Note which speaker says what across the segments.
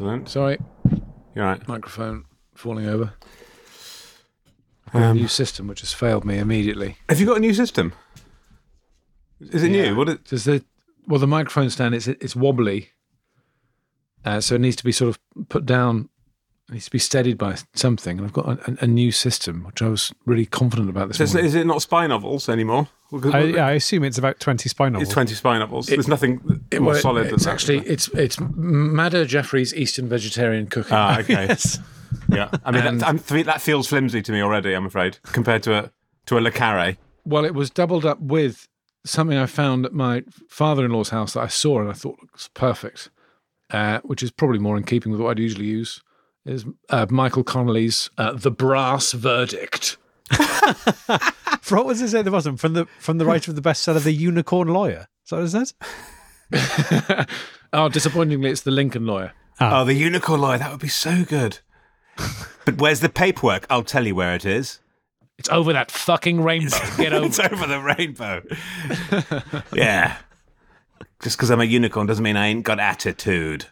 Speaker 1: Excellent.
Speaker 2: Sorry,
Speaker 1: You're right.
Speaker 2: microphone falling over. I've got a new system which has failed me immediately.
Speaker 1: Have you got a new system? Is it new?
Speaker 2: Does the microphone stand? It's wobbly, so it needs to be sort of put down. It needs to be steadied by something. And I've got a new system which I was really confident about this morning.
Speaker 1: Is it not spy novels anymore?
Speaker 3: I assume it's about 20 spy novels.
Speaker 1: It's 20 spy novels. There's nothing more solid than that.
Speaker 2: It's Madder Jeffrey's Eastern Vegetarian Cooking.
Speaker 1: Ah, okay.
Speaker 3: Yes.
Speaker 1: Yeah, I mean that feels flimsy to me already. I'm afraid compared to a Le Carre.
Speaker 2: Well, it was doubled up with something I found at my father-in-law's house that I saw and I thought looks perfect, which is probably more in keeping with what I'd usually use. Is Michael Connolly's The Brass Verdict.
Speaker 3: For what was it at the bottom? From the writer of the bestseller, The Unicorn Lawyer. Is that what it says?
Speaker 2: Oh, disappointingly, it's The Lincoln Lawyer.
Speaker 1: Oh, The Unicorn Lawyer. That would be so good. But where's the paperwork? I'll tell you where it is.
Speaker 2: It's over that fucking rainbow. Get over
Speaker 1: It's over the rainbow. Yeah. Just because I'm a unicorn doesn't mean I ain't got attitude.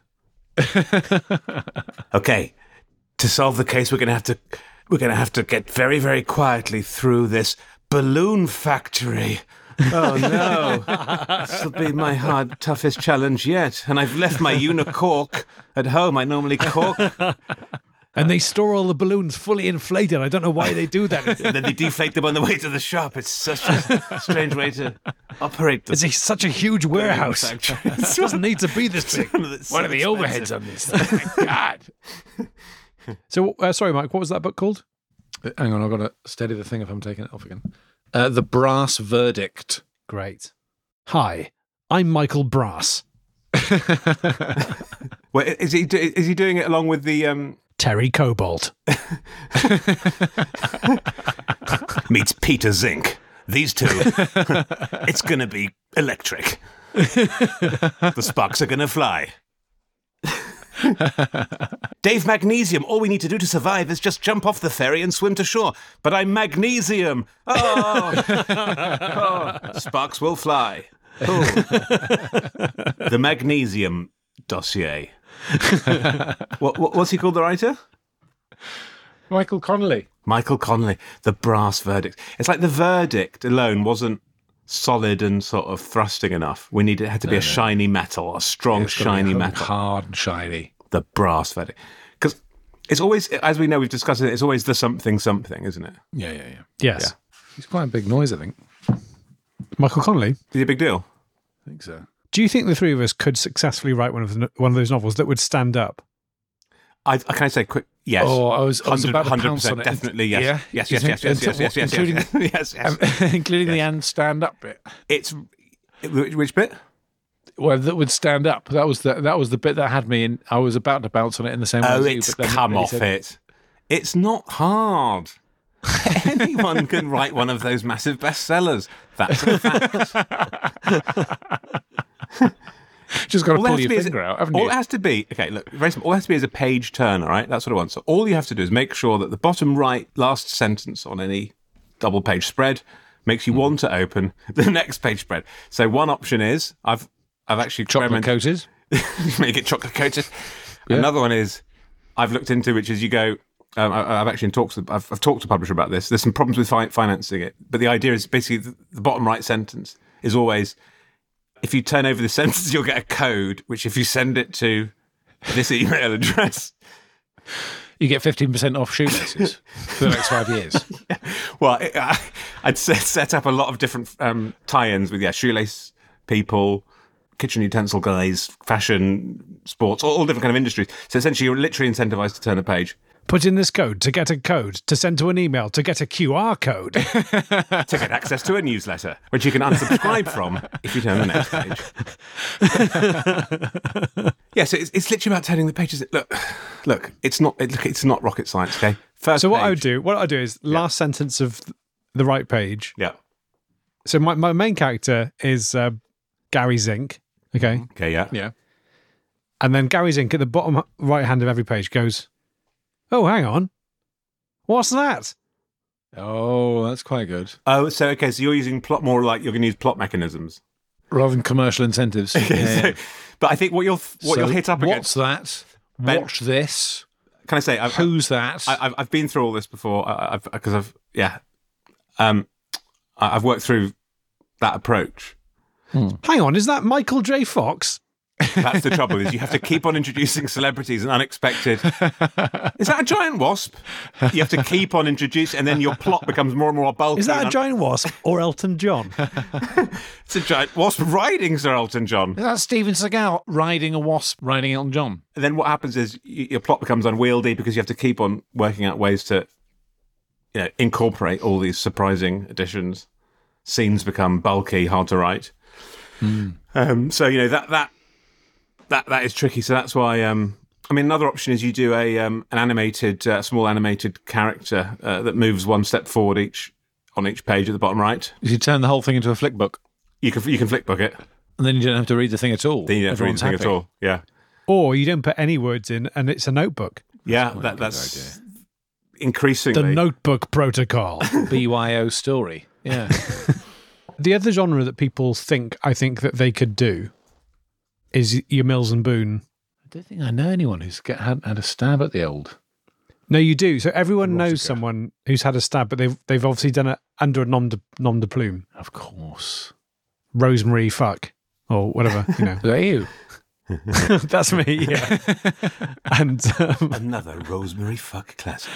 Speaker 1: Okay. To solve the case, we're gonna have to get very, very quietly through this balloon factory. Oh no. This will be my toughest challenge yet. And I've left my unicork at home. I normally cork.
Speaker 3: And they store all the balloons fully inflated. I don't know why they do that.
Speaker 1: And then they deflate them on the way to the shop. It's such a strange way to operate them.
Speaker 3: It's such a huge warehouse. It doesn't need to be this big.
Speaker 2: What are the overheads on this? Oh my God.
Speaker 3: So, sorry, Mike, what was that book called?
Speaker 2: Hang on, I've got to steady the thing if I'm taking it off again. The Brass Verdict.
Speaker 3: Great. Hi, I'm Michael Brass.
Speaker 1: Well, is he doing it along with the
Speaker 3: Terry Cobalt.
Speaker 1: meets Peter Zink? These two, it's going to be electric. The sparks are going to fly. Dave Magnesium, all we need to do to survive is just jump off the ferry and swim to shore. But I'm magnesium. Sparks will fly. The Magnesium Dossier. What's he called, the writer?
Speaker 2: Michael Connolly.
Speaker 1: Michael Connolly, The Brass Verdict. It's like the verdict alone wasn't solid and sort of thrusting enough. It had to be a shiny metal, a strong, shiny metal.
Speaker 2: Hard and shiny.
Speaker 1: The Brass Verdict. Because it's always, as we know, we've discussed it, it's always the something, isn't it?
Speaker 2: Yeah.
Speaker 3: Yes.
Speaker 1: Yeah.
Speaker 2: He's quite a big noise, I think.
Speaker 3: Michael Connolly?
Speaker 1: Is he a big deal?
Speaker 2: I think so.
Speaker 3: Do you think the three of us could successfully write one of those novels that would stand up?
Speaker 1: Can I say quick? Yes.
Speaker 2: Oh, I was about to pounce on
Speaker 1: 100%,
Speaker 2: it.
Speaker 1: definitely, yes.
Speaker 2: Yeah?
Speaker 1: Yes.
Speaker 2: Including,
Speaker 1: Yes.
Speaker 2: including the and stand-up bit.
Speaker 1: It's which bit?
Speaker 2: Well, that would stand up. That was the bit that had me in. I was about to bounce on it in the same way as you.
Speaker 1: It's
Speaker 2: but then
Speaker 1: come
Speaker 2: he
Speaker 1: off
Speaker 2: said,
Speaker 1: it. It's not hard. Anyone can write one of those massive bestsellers. That's a fact.
Speaker 2: Just got to pull your finger out, haven't you?
Speaker 1: All it has to be, okay, look, very simple. All it has to be is a page turn, all right? That's what I want. So all you have to do is make sure that the bottom right last sentence on any double page spread makes you want to open the next page spread. So one option is, I've actually
Speaker 2: Chocolate coated.
Speaker 1: make it chocolate coated.
Speaker 2: Yeah.
Speaker 1: Another one is I've looked into, which is you go. I've actually talked to a publisher about this. There's some problems with financing it, but the idea is basically the bottom right sentence is always, if you turn over the sentence, you'll get a code, which if you send it to this email address,
Speaker 2: you get 15% off shoelaces for the next 5 years.
Speaker 1: Yeah. Well, I'd set up a lot of different tie-ins with shoelace people, kitchen utensil guys, fashion, sports, all different kind of industries. So essentially, you're literally incentivized to turn a page.
Speaker 3: Put in this code to get a code, to send to an email, to get a QR code.
Speaker 1: To get access to a newsletter, which you can unsubscribe from if you turn the next page. Yeah, so it's literally about turning the pages. Look, it's not rocket science, okay? First
Speaker 3: so what
Speaker 1: page.
Speaker 3: I would do is last sentence of the right page.
Speaker 1: Yeah.
Speaker 3: So my main character is Gary Zink, okay?
Speaker 1: Okay, yeah.
Speaker 2: Yeah.
Speaker 3: And then Gary Zink at the bottom right hand of every page goes, oh, hang on. What's that?
Speaker 2: Oh, that's quite good.
Speaker 1: Oh, so you're using plot more like you're going to use plot mechanisms
Speaker 2: Rather than commercial incentives. Yeah.
Speaker 1: But I think what you'll hit up
Speaker 2: what's
Speaker 1: against. Ben,
Speaker 2: Watch this.
Speaker 1: can I say
Speaker 2: Who's that?
Speaker 1: I've been through all this before. I've worked through that approach.
Speaker 3: Hang on, is that Michael J. Fox?
Speaker 1: That's the trouble, is you have to keep on introducing celebrities and unexpected. Is that a giant wasp? You have to keep on introducing, and then your plot becomes more and more bulky.
Speaker 3: Is that a giant wasp or Elton John?
Speaker 1: It's a giant wasp riding Sir Elton John.
Speaker 2: Is that Steven Seagal riding a wasp, riding Elton John?
Speaker 1: And then what happens is your plot becomes unwieldy because you have to keep on working out ways to, incorporate all these surprising additions. Scenes become bulky, hard to write. That is tricky. So that's why. Another option is you do an animated, small animated character that moves one step forward on each page at the bottom right.
Speaker 2: You turn the whole thing into a flick book,
Speaker 1: You can flick book it.
Speaker 2: and then you don't have to read the thing at all.
Speaker 1: Then you don't have to read
Speaker 2: Everyone's
Speaker 1: anything at
Speaker 2: happy.
Speaker 1: all. Yeah,
Speaker 3: Or you don't put any words in and it's a notebook.
Speaker 1: yeah.
Speaker 2: That's
Speaker 1: That's increasingly.
Speaker 3: The Notebook Protocol.
Speaker 2: BYO story. Yeah.
Speaker 3: The other genre that people I think that they could do is your Mills and Boon.
Speaker 2: I don't think I know anyone who's had a stab at the old.
Speaker 3: No, you do. So everyone knows
Speaker 2: Erotica.
Speaker 3: someone who's had a stab, but they've obviously done it under a nom de plume.
Speaker 2: Of course.
Speaker 3: Rosemary fuck or whatever,
Speaker 2: Is that you?
Speaker 3: That's me, yeah. And
Speaker 1: Another Rosemary fuck classic.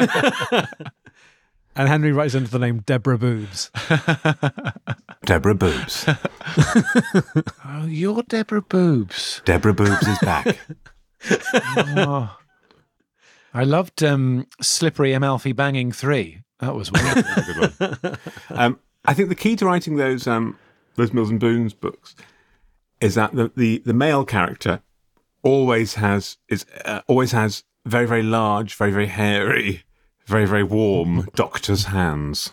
Speaker 3: and Henry writes under the name Deborah Boobs.
Speaker 1: Deborah Boobs.
Speaker 2: Oh, you're Deborah Boobs.
Speaker 1: Deborah Boobs is back.
Speaker 2: Oh. I loved Slippery Amalfi Banging 3. That was wonderful.
Speaker 1: Good one. I think the key to writing those Mills and Boons books is that the male character always has very, very large, very, very hairy, very, very warm doctor's hands.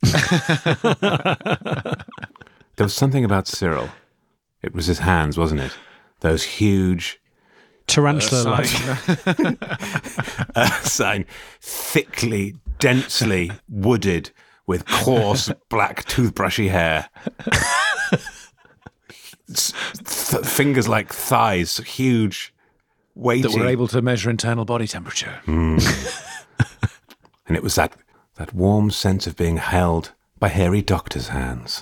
Speaker 1: There was something about Cyril. It was his hands, wasn't it? Those huge
Speaker 3: Tarantula-like.
Speaker 1: sign, thickly, densely wooded with coarse black toothbrushy hair. Fingers like thighs, huge, weighty.
Speaker 2: that were able to measure internal body temperature.
Speaker 1: And it was that warm sense of being held by hairy doctor's hands.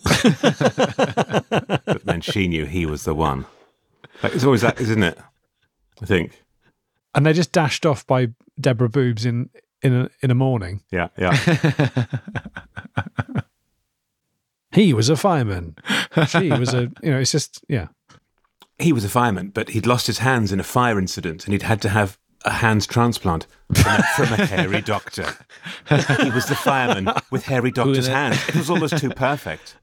Speaker 1: But then she knew he was the one. Like, it's always that, isn't it? I think.
Speaker 3: And they're just dashed off by Deborah Boobs in a morning.
Speaker 1: Yeah, yeah.
Speaker 3: He was a fireman. She was it's just, yeah.
Speaker 1: He was a fireman, but he'd lost his hands in a fire incident and he'd had to have a hands transplant from a hairy doctor. He was the fireman with hairy doctor's hands. It was almost too perfect.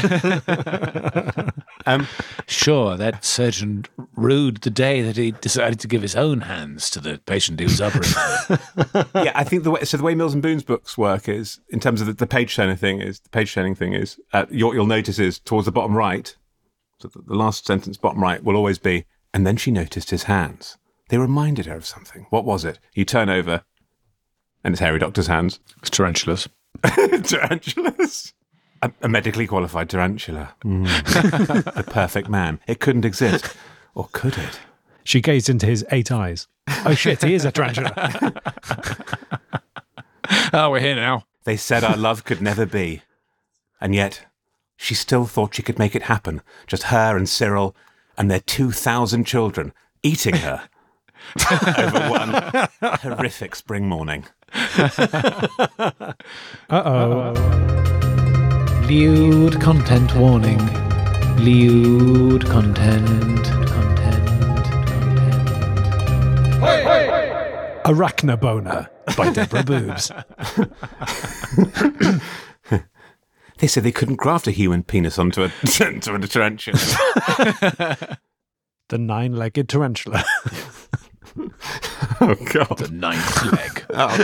Speaker 2: Sure, that surgeon rued the day that he decided to give his own hands to the patient he was operating on.
Speaker 1: Yeah, I think the way Mills and Boon's books work is, in terms of the page turning thing, is you'll notice is towards the bottom right. So the last sentence, bottom right, will always be, and then she noticed his hands. They reminded her of something. What was it? You turn over, and it's hairy doctor's hands.
Speaker 2: It's tarantulas.
Speaker 1: Tarantulas. A medically qualified tarantula. The perfect man. It couldn't exist. Or could it?
Speaker 3: She gazed into his 8 eyes. Oh shit, he is a tarantula.
Speaker 2: Oh, we're here now.
Speaker 1: They said our love could never be. And yet, she still thought she could make it happen. Just her and Cyril and their 2,000 children eating her over one horrific spring morning.
Speaker 3: Uh-oh.
Speaker 2: Lewd content warning. Lewd content.
Speaker 3: Arachnoboner by Deborah Boobs.
Speaker 1: They said they couldn't graft a human penis onto a tarantula.
Speaker 3: The 9-legged tarantula.
Speaker 1: Oh, God.
Speaker 2: The 9th leg.
Speaker 1: Oh,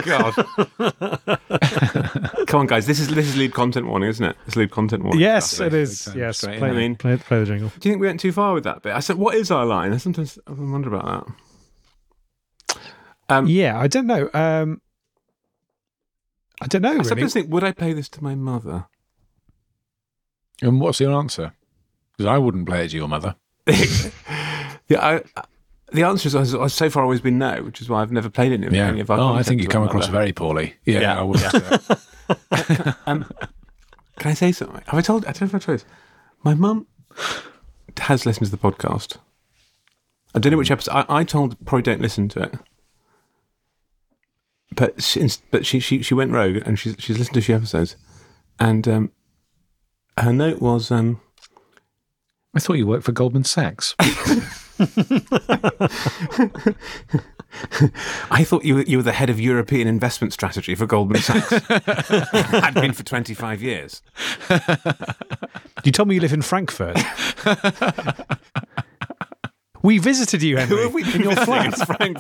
Speaker 1: God. Come on, guys. This is lead content warning, isn't it? It's lead content warning.
Speaker 3: Yes,
Speaker 1: stuff.
Speaker 3: it is.
Speaker 2: Straight
Speaker 3: Yes,
Speaker 2: in.
Speaker 3: play the jingle.
Speaker 1: Do you think we went too far with that bit? I said, what is our line? I sometimes wonder about that.
Speaker 3: Yeah, I don't know. I don't know,
Speaker 1: I
Speaker 3: really.
Speaker 1: sometimes think, would I play this to my mother?
Speaker 2: And what's your answer? Because I wouldn't play it to your mother.
Speaker 1: Yeah, The answer has so far always been no, which is why I've never played any of our
Speaker 2: I
Speaker 1: content
Speaker 2: think you
Speaker 1: to
Speaker 2: come
Speaker 1: one
Speaker 2: across
Speaker 1: another.
Speaker 2: very poorly. Yeah. I wouldn't.
Speaker 1: Can I say something? Have I told? I don't know if I told this. My mum has listened to the podcast. I don't know which episode. I told probably don't listen to it. But she went rogue and she's listened to a few episodes, and her note was
Speaker 2: I thought you worked for Goldman Sachs.
Speaker 1: I thought you were the head of European investment strategy for Goldman Sachs. Had been for 25 years.
Speaker 3: You told me you live in Frankfurt. We visited you, Henry,
Speaker 1: Who have we been
Speaker 3: in your
Speaker 1: visiting
Speaker 3: flat.
Speaker 1: in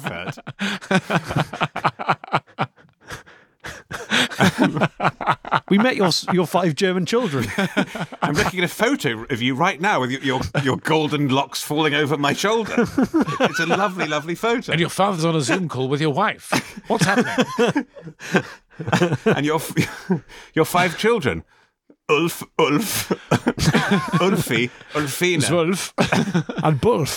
Speaker 1: Frankfurt?
Speaker 3: We met your 5 German children.
Speaker 1: I'm looking at a photo of you right now with your golden locks falling over my shoulder. It's a lovely, lovely photo.
Speaker 2: And your father's on a Zoom call with your wife. What's happening?
Speaker 1: And your 5 children. Ulf, Ulfie, Ulfina,
Speaker 2: Zwölf.
Speaker 3: And both.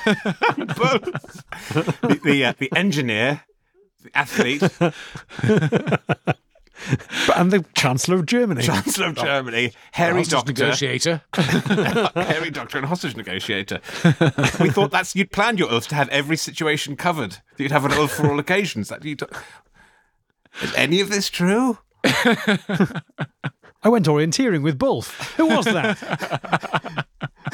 Speaker 1: the engineer, the athlete,
Speaker 3: And the Chancellor of Germany.
Speaker 1: Chancellor of Germany, hairy
Speaker 2: Hostage
Speaker 1: doctor,
Speaker 2: negotiator.
Speaker 1: hairy doctor and hostage negotiator. We thought you'd planned your Ulf to have every situation covered. That you'd have an Ulf for all occasions. Is any of this true?
Speaker 3: I went orienteering with Bulf. Who was that?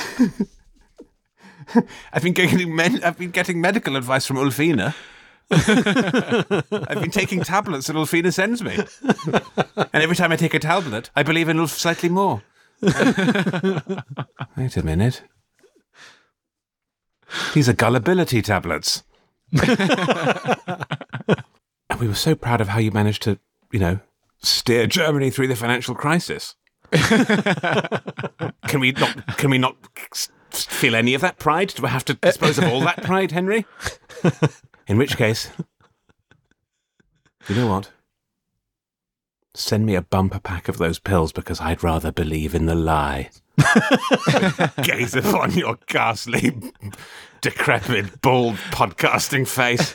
Speaker 1: I've been getting medical advice from Ulfina. I've been taking tablets that Ulfina sends me. And every time I take a tablet, I believe in Ulf slightly more. Wait a minute. These are gullibility tablets. And we were so proud of how you managed to, steer Germany through the financial crisis. Can we not feel any of that pride? Do I have to dispose of all that pride, Henry? In which case, you know what? Send me a bumper pack of those pills because I'd rather believe in the lie. Gaze upon your ghastly, decrepit, bald podcasting face.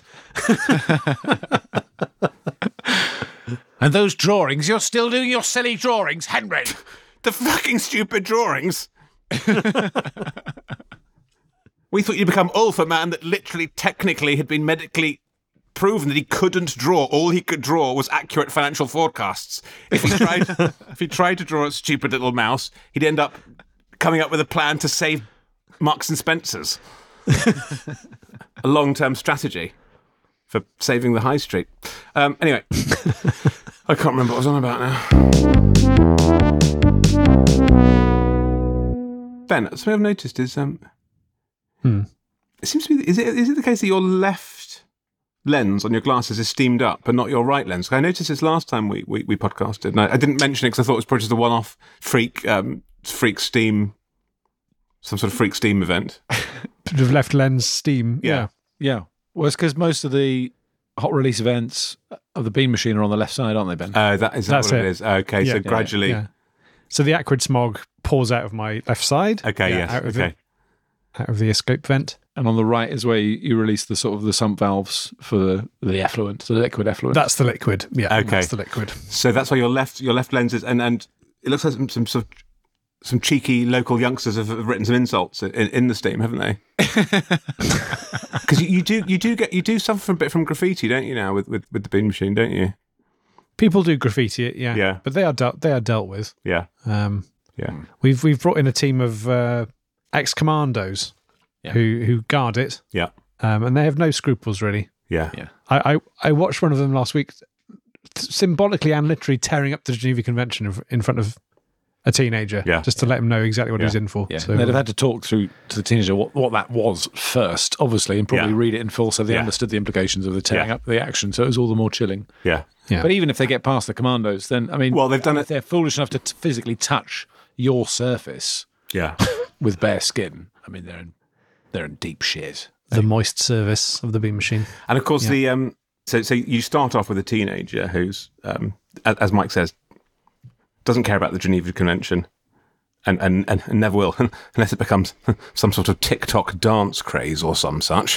Speaker 2: And those drawings, you're still doing your silly drawings, Henry.
Speaker 1: The fucking stupid drawings. We thought you'd become Ulf, a man that literally, technically, had been medically proven that he couldn't draw. All he could draw was accurate financial forecasts. If he tried to draw a stupid little mouse, he'd end up coming up with a plan to save Marks and Spencer's. A long-term strategy for saving the high street. Anyway, I can't remember what I was on about now. Ben, something I've noticed is it seems to be is it the case that your left lens on your glasses is steamed up, but not your right lens? I noticed this last time we podcasted, and I didn't mention it because I thought it was probably just a one-off freak steam, some sort of freak steam event.
Speaker 3: Bit of left lens steam.
Speaker 1: Yeah.
Speaker 2: Yeah. Well, it's because most of the hot release events of the Bean Machine are on the left side, aren't they, Ben?
Speaker 1: That's
Speaker 3: That's
Speaker 1: what it
Speaker 3: it.
Speaker 1: is. Okay, so
Speaker 3: Yeah.
Speaker 1: gradually.
Speaker 3: Yeah. So the acrid smog pours out of my left side.
Speaker 1: Okay, yes.
Speaker 3: Out of,
Speaker 1: Okay.
Speaker 3: out of the escape vent.
Speaker 2: And on the right is where you release the sort of the sump valves for the effluent, the liquid effluent.
Speaker 3: That's the liquid. Yeah.
Speaker 1: Okay.
Speaker 3: That's the liquid.
Speaker 1: So that's why your left lenses, and it looks like some cheeky local youngsters have written some insults in the steam, haven't they? Because you do suffer a bit from graffiti, don't you? Now with the Bean Machine, don't you?
Speaker 3: People do graffiti it, yeah.
Speaker 1: Yeah.
Speaker 3: But they are dealt with.
Speaker 1: Yeah, yeah.
Speaker 3: We've brought in a team of ex-commandos who guard it.
Speaker 1: Yeah.
Speaker 3: And they have no scruples really.
Speaker 1: Yeah.
Speaker 2: Yeah.
Speaker 3: I watched one of them last week, symbolically and literally tearing up the Geneva Convention in front of a teenager, just to let him know exactly what he's in for.
Speaker 2: Yeah,
Speaker 3: So,
Speaker 2: they'd have had to talk through to the teenager what that was first, obviously, and probably read it in full so they understood the implications of the tearing up the action. So it was all the more chilling.
Speaker 1: Yeah.
Speaker 3: Yeah.
Speaker 2: But even if they get past the commandos, then I mean,
Speaker 1: Well, they've done
Speaker 2: if they're foolish enough to physically touch your surface
Speaker 1: Yeah.
Speaker 2: with bare skin, I mean, they're in deep shit.
Speaker 3: the moist service of the Bean Machine.
Speaker 1: And of course, the so you start off with a teenager who's, as Mike says, doesn't care about the Geneva Convention, and never will, unless it becomes some sort of TikTok dance craze or some such.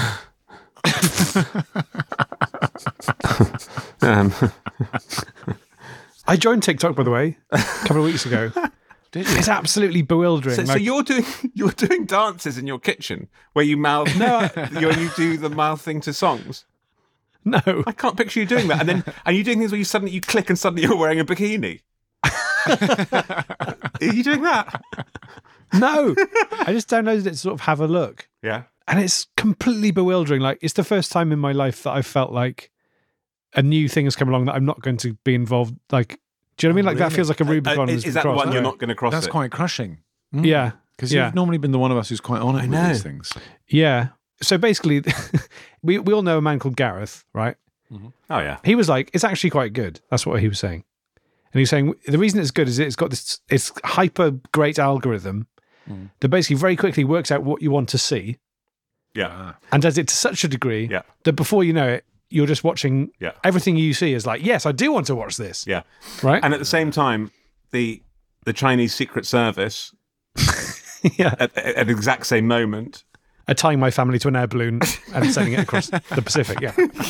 Speaker 3: I joined TikTok, by the way, a couple of weeks ago.
Speaker 2: Did you?
Speaker 3: It's absolutely bewildering.
Speaker 1: So you're doing dances in your kitchen where you mouth you do the mouth thing to songs.
Speaker 3: No,
Speaker 1: I can't picture you doing that. And you're doing things where you click and suddenly you're wearing a bikini. Are you doing that?
Speaker 3: no. I just downloaded it to sort of have a look.
Speaker 1: Yeah.
Speaker 3: And it's completely bewildering. Like, it's the first time in my life that I felt like a new thing has come along that I'm not going to be involved. Like, do you know what I mean? Like, that feels like a Rubicon.
Speaker 1: Is that the one you're not going to cross?
Speaker 2: That's quite crushing. Mm.
Speaker 3: Yeah.
Speaker 2: Because you've normally been the one of us who's quite on it with these things.
Speaker 3: Yeah. So basically, we all know a man called Gareth, right?
Speaker 1: Mm-hmm. Oh, yeah.
Speaker 3: He was like, it's actually quite good. That's what he was saying. And he was saying, the reason it's good is it's got this hyper great algorithm that basically very quickly works out what you want to see.
Speaker 1: Yeah.
Speaker 3: And does it to such a degree that before you know it, you're just watching everything you see is like, yes, I do want to watch this.
Speaker 1: Yeah.
Speaker 3: Right?
Speaker 1: And at the same time, the Chinese Secret Service, at the exact same moment,
Speaker 3: are tying my family to an air balloon and sending it across the Pacific,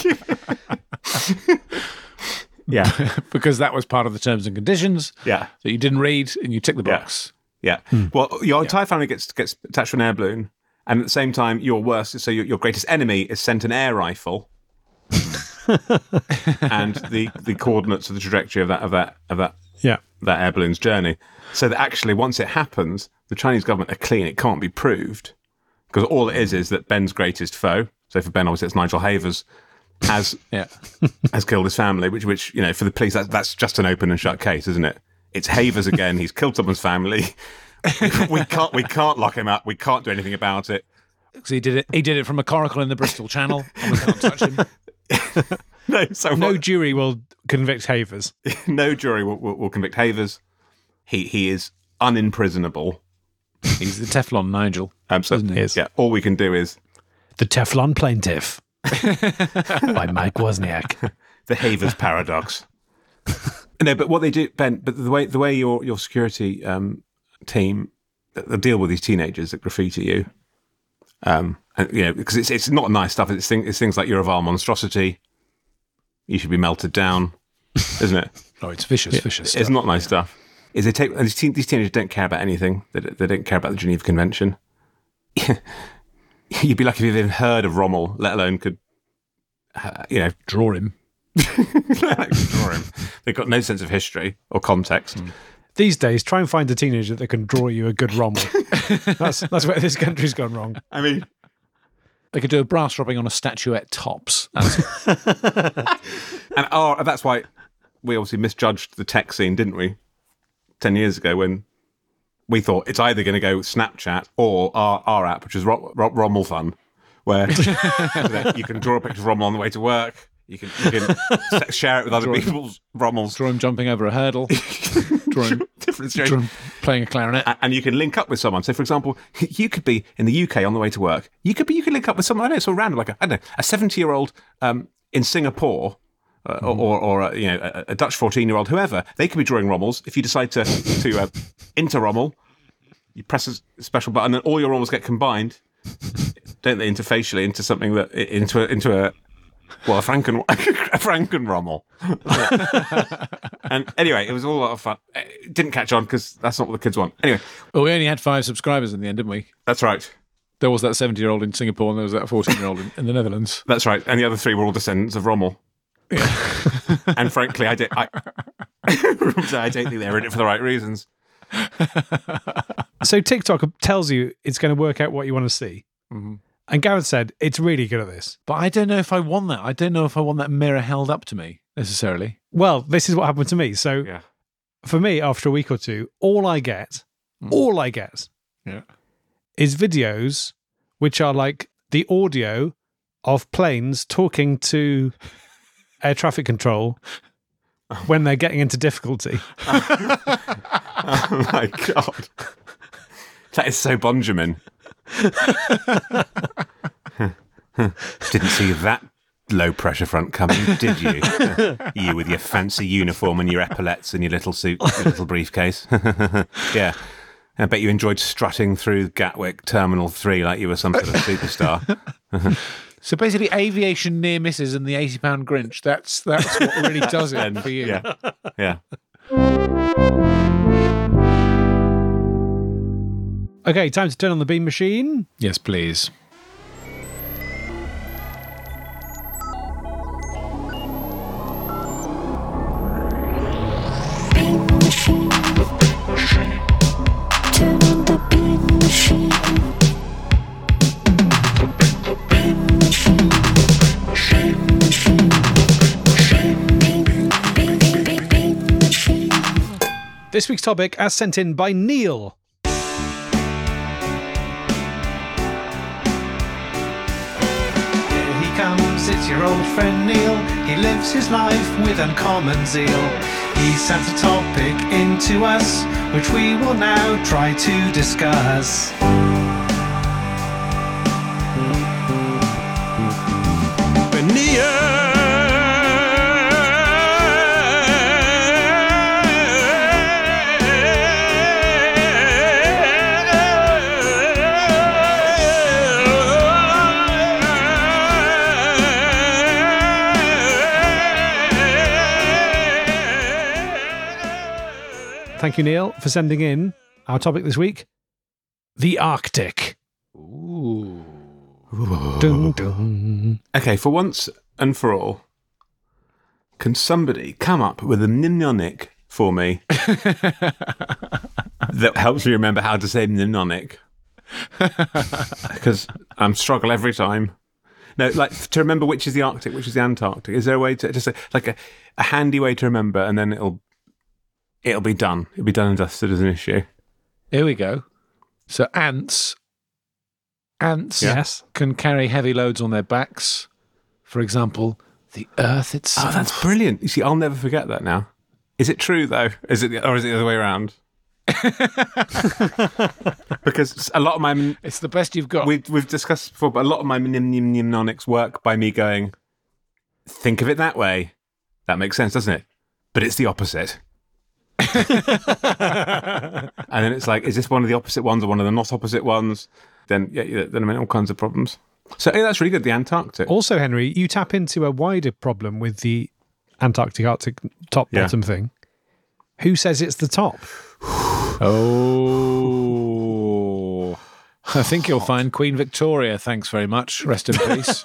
Speaker 2: Yeah. Because that was part of the terms and conditions.
Speaker 1: Yeah.
Speaker 2: That you didn't read and you tick the box.
Speaker 1: Yeah. Well, your entire family gets attached to an air balloon, and at the same time, your worst, so your greatest enemy is sent an air rifle, and the coordinates of the trajectory of that air balloon's journey. So that actually, once it happens, the Chinese government are clean. It can't be proved because all it is that Ben's greatest foe. So for Ben, obviously, it's Nigel Havers. Has killed his family, which for the police that's just an open and shut case, isn't it? It's Havers again. He's killed someone's family. We can't lock him up. We can't do anything about it.
Speaker 2: Because he did it from a coracle in the Bristol Channel, and we can't touch him.
Speaker 3: No jury will convict Havers.
Speaker 1: No jury will convict Havers. He is unimprisonable.
Speaker 2: He's the Teflon Nigel.
Speaker 1: Absolutely. Yeah. All we can do is
Speaker 3: the Teflon Plaintiff by Mike Wozniak.
Speaker 1: The Havers paradox. No, but what they do, Ben. But the way your security team they'll deal with these teenagers that graffiti you, and because it's not nice stuff. It's things like you're a vile monstrosity. You should be melted down, isn't it?
Speaker 2: Oh, it's vicious stuff.
Speaker 1: It's not nice stuff. Is they take these teenagers don't care about anything. They don't care about the Geneva Convention. You'd be lucky if you've even heard of Rommel, let alone could,
Speaker 2: draw him.
Speaker 1: Draw him. They've got no sense of history or context.
Speaker 3: These days, try and find a teenager that can draw you a good Rommel. That's where this country's gone wrong.
Speaker 1: I mean,
Speaker 2: they could do a brass dropping on a statuette tops.
Speaker 1: And that's why we obviously misjudged the tech scene, didn't we? 10 years ago when we thought it's either going to go Snapchat or our app, which is Rommel Fun, where you can draw a picture of Rommel on the way to work. You can share it with other people's Rommels.
Speaker 2: Draw him jumping over a hurdle. Draw him playing a clarinet.
Speaker 1: And you can link up with someone. So, for example, you could be in the UK on the way to work. You could link up with someone. I know it's all random, like a 70-year-old in Singapore. Or a Dutch 14-year-old, whoever, they could be drawing Rommels. If you decide to enter Rommel, you press a special button, and all your Rommels get combined, don't they, interfacially into something that into a Franken Rommel. And anyway, it was all a lot of fun. It didn't catch on because that's not what the kids want. Anyway,
Speaker 2: well, we only had 5 subscribers in the end, didn't we?
Speaker 1: That's right.
Speaker 2: There was that 70-year-old in Singapore, and there was that 14-year-old in the Netherlands.
Speaker 1: That's right, and the other 3 were all descendants of Rommel. Yeah. And frankly, I don't think they're in it for the right reasons.
Speaker 3: So TikTok tells you it's going to work out what you want to see. Mm-hmm. And Gareth said it's really good at this.
Speaker 2: But I don't know if I want that. I don't know if I want that mirror held up to me, necessarily.
Speaker 3: Well, this is what happened to me. So for me, after a week or two, all I get is videos which are like the audio of planes talking to air traffic control when they're getting into difficulty.
Speaker 1: Oh my God. That is so Benjamin. Didn't see that low pressure front coming, did you? You with your fancy uniform and your epaulettes and your little suit, your little briefcase. Yeah. I bet you enjoyed strutting through Gatwick Terminal 3 like you were some sort of superstar.
Speaker 2: So basically, aviation near misses and the £80 Grinch. That's what really does it for you.
Speaker 1: Yeah.
Speaker 3: Okay, time to turn on the beam machine.
Speaker 2: Yes, please.
Speaker 4: Beam machine. Turn on the beam machine. Beam machine. Beam machine. Beam machine.
Speaker 3: This week's topic, as sent in by Neil.
Speaker 5: Here he comes, it's your old friend Neil. He lives his life with uncommon zeal. He sent a topic into us, which we will now try to discuss.
Speaker 3: Thank you, Neil, for sending in our topic this week, the Arctic.
Speaker 2: Ooh.
Speaker 3: Dun, dun.
Speaker 1: Okay, for once and for all, can somebody come up with a mnemonic for me that helps me remember how to say mnemonic? Because I'm struggle every time. No, like to remember which is the Arctic, which is the Antarctic. Is there a way to just like a handy way to remember, and then it'll be done. It'll be done and dusted as an issue.
Speaker 2: Here we go. So ants
Speaker 3: Yes.
Speaker 2: can carry heavy loads on their backs. For example, the Earth itself.
Speaker 1: Oh, that's brilliant. You see, I'll never forget that now. Is it true though? Or is it the other way around? Because a lot of my
Speaker 2: It's the best you've got.
Speaker 1: we've discussed before, but a lot of my mnemonics work by me going, think of it that way. That makes sense, doesn't it? But it's the opposite. And then it's like, is this one of the opposite ones or one of the not opposite ones? Then then I'm in all kinds of problems. So that's really good. The Antarctic.
Speaker 3: Also, Henry, you tap into a wider problem with the Arctic top-bottom thing. Who says it's the top?
Speaker 2: Oh. I think you'll find Queen Victoria. Thanks very much. Rest in peace.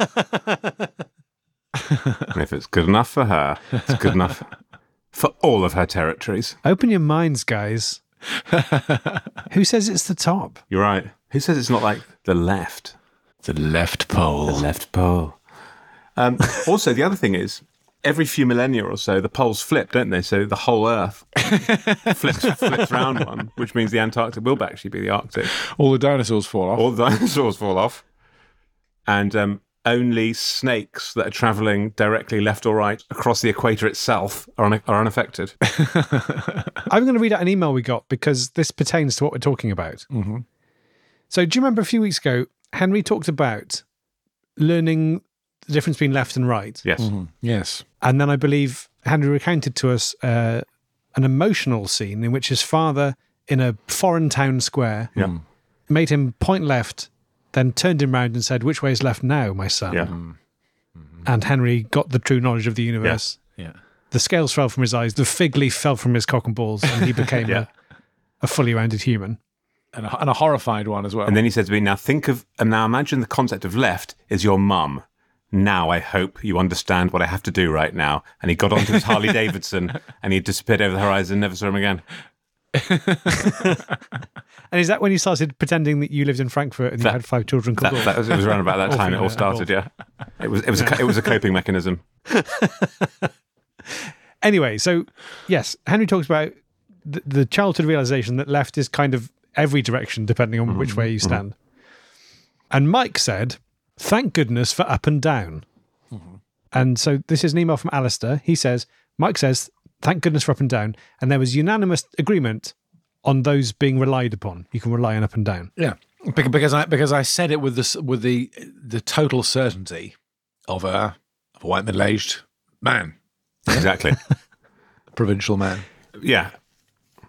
Speaker 1: And if it's good enough for her, it's good enough for all of her territories.
Speaker 3: Open your minds, guys. Who says it's the top?
Speaker 1: You're right. Who says it's not like the left?
Speaker 2: The left pole.
Speaker 1: The left pole. Also, the other thing is, every few millennia or so, the poles flip, don't they? So the whole Earth flips round one, which means the Antarctic will actually be the Arctic.
Speaker 2: All the dinosaurs fall off.
Speaker 1: All the dinosaurs fall off. And only snakes that are travelling directly left or right across the equator itself are unaffected.
Speaker 3: I'm going to read out an email we got because this pertains to what we're talking about.
Speaker 2: Mm-hmm.
Speaker 3: So do you remember a few weeks ago, Henry talked about learning the difference between left and right?
Speaker 1: Yes.
Speaker 2: Mm-hmm. Yes.
Speaker 3: And then I believe Henry recounted to us an emotional scene in which his father, in a foreign town square,
Speaker 1: Yeah.
Speaker 3: made him point left, then turned him round and said, "Which way is left now, my son?"
Speaker 1: Yeah.
Speaker 3: And Henry got the true knowledge of the universe.
Speaker 2: Yeah.
Speaker 3: The scales fell from his eyes, the fig leaf fell from his cock and balls, and he became
Speaker 1: Yeah.
Speaker 3: a fully rounded human.
Speaker 2: And a horrified one as well.
Speaker 1: And then he said to me, now imagine the concept of left is your mum. Now I hope you understand what I have to do right now. And he got onto his Harley Davidson and he disappeared over the horizon and never saw him again.
Speaker 3: And is that when you started pretending that you lived in Frankfurt and you had 5 children called
Speaker 1: It was around about that time it all started, yeah. It was a coping mechanism.
Speaker 3: Anyway, so yes, Henry talks about the childhood realization that left is kind of every direction depending on which way you stand. And Mike said, "Thank goodness for up and down." And so this is an email from Alistair. He says, Mike says, "Thank goodness for up and down." And there was unanimous agreement on those being relied upon. You can rely on up and down.
Speaker 2: Yeah, because I said it with the total certainty of a white middle-aged man,
Speaker 1: Exactly.
Speaker 2: provincial man.
Speaker 1: Yeah.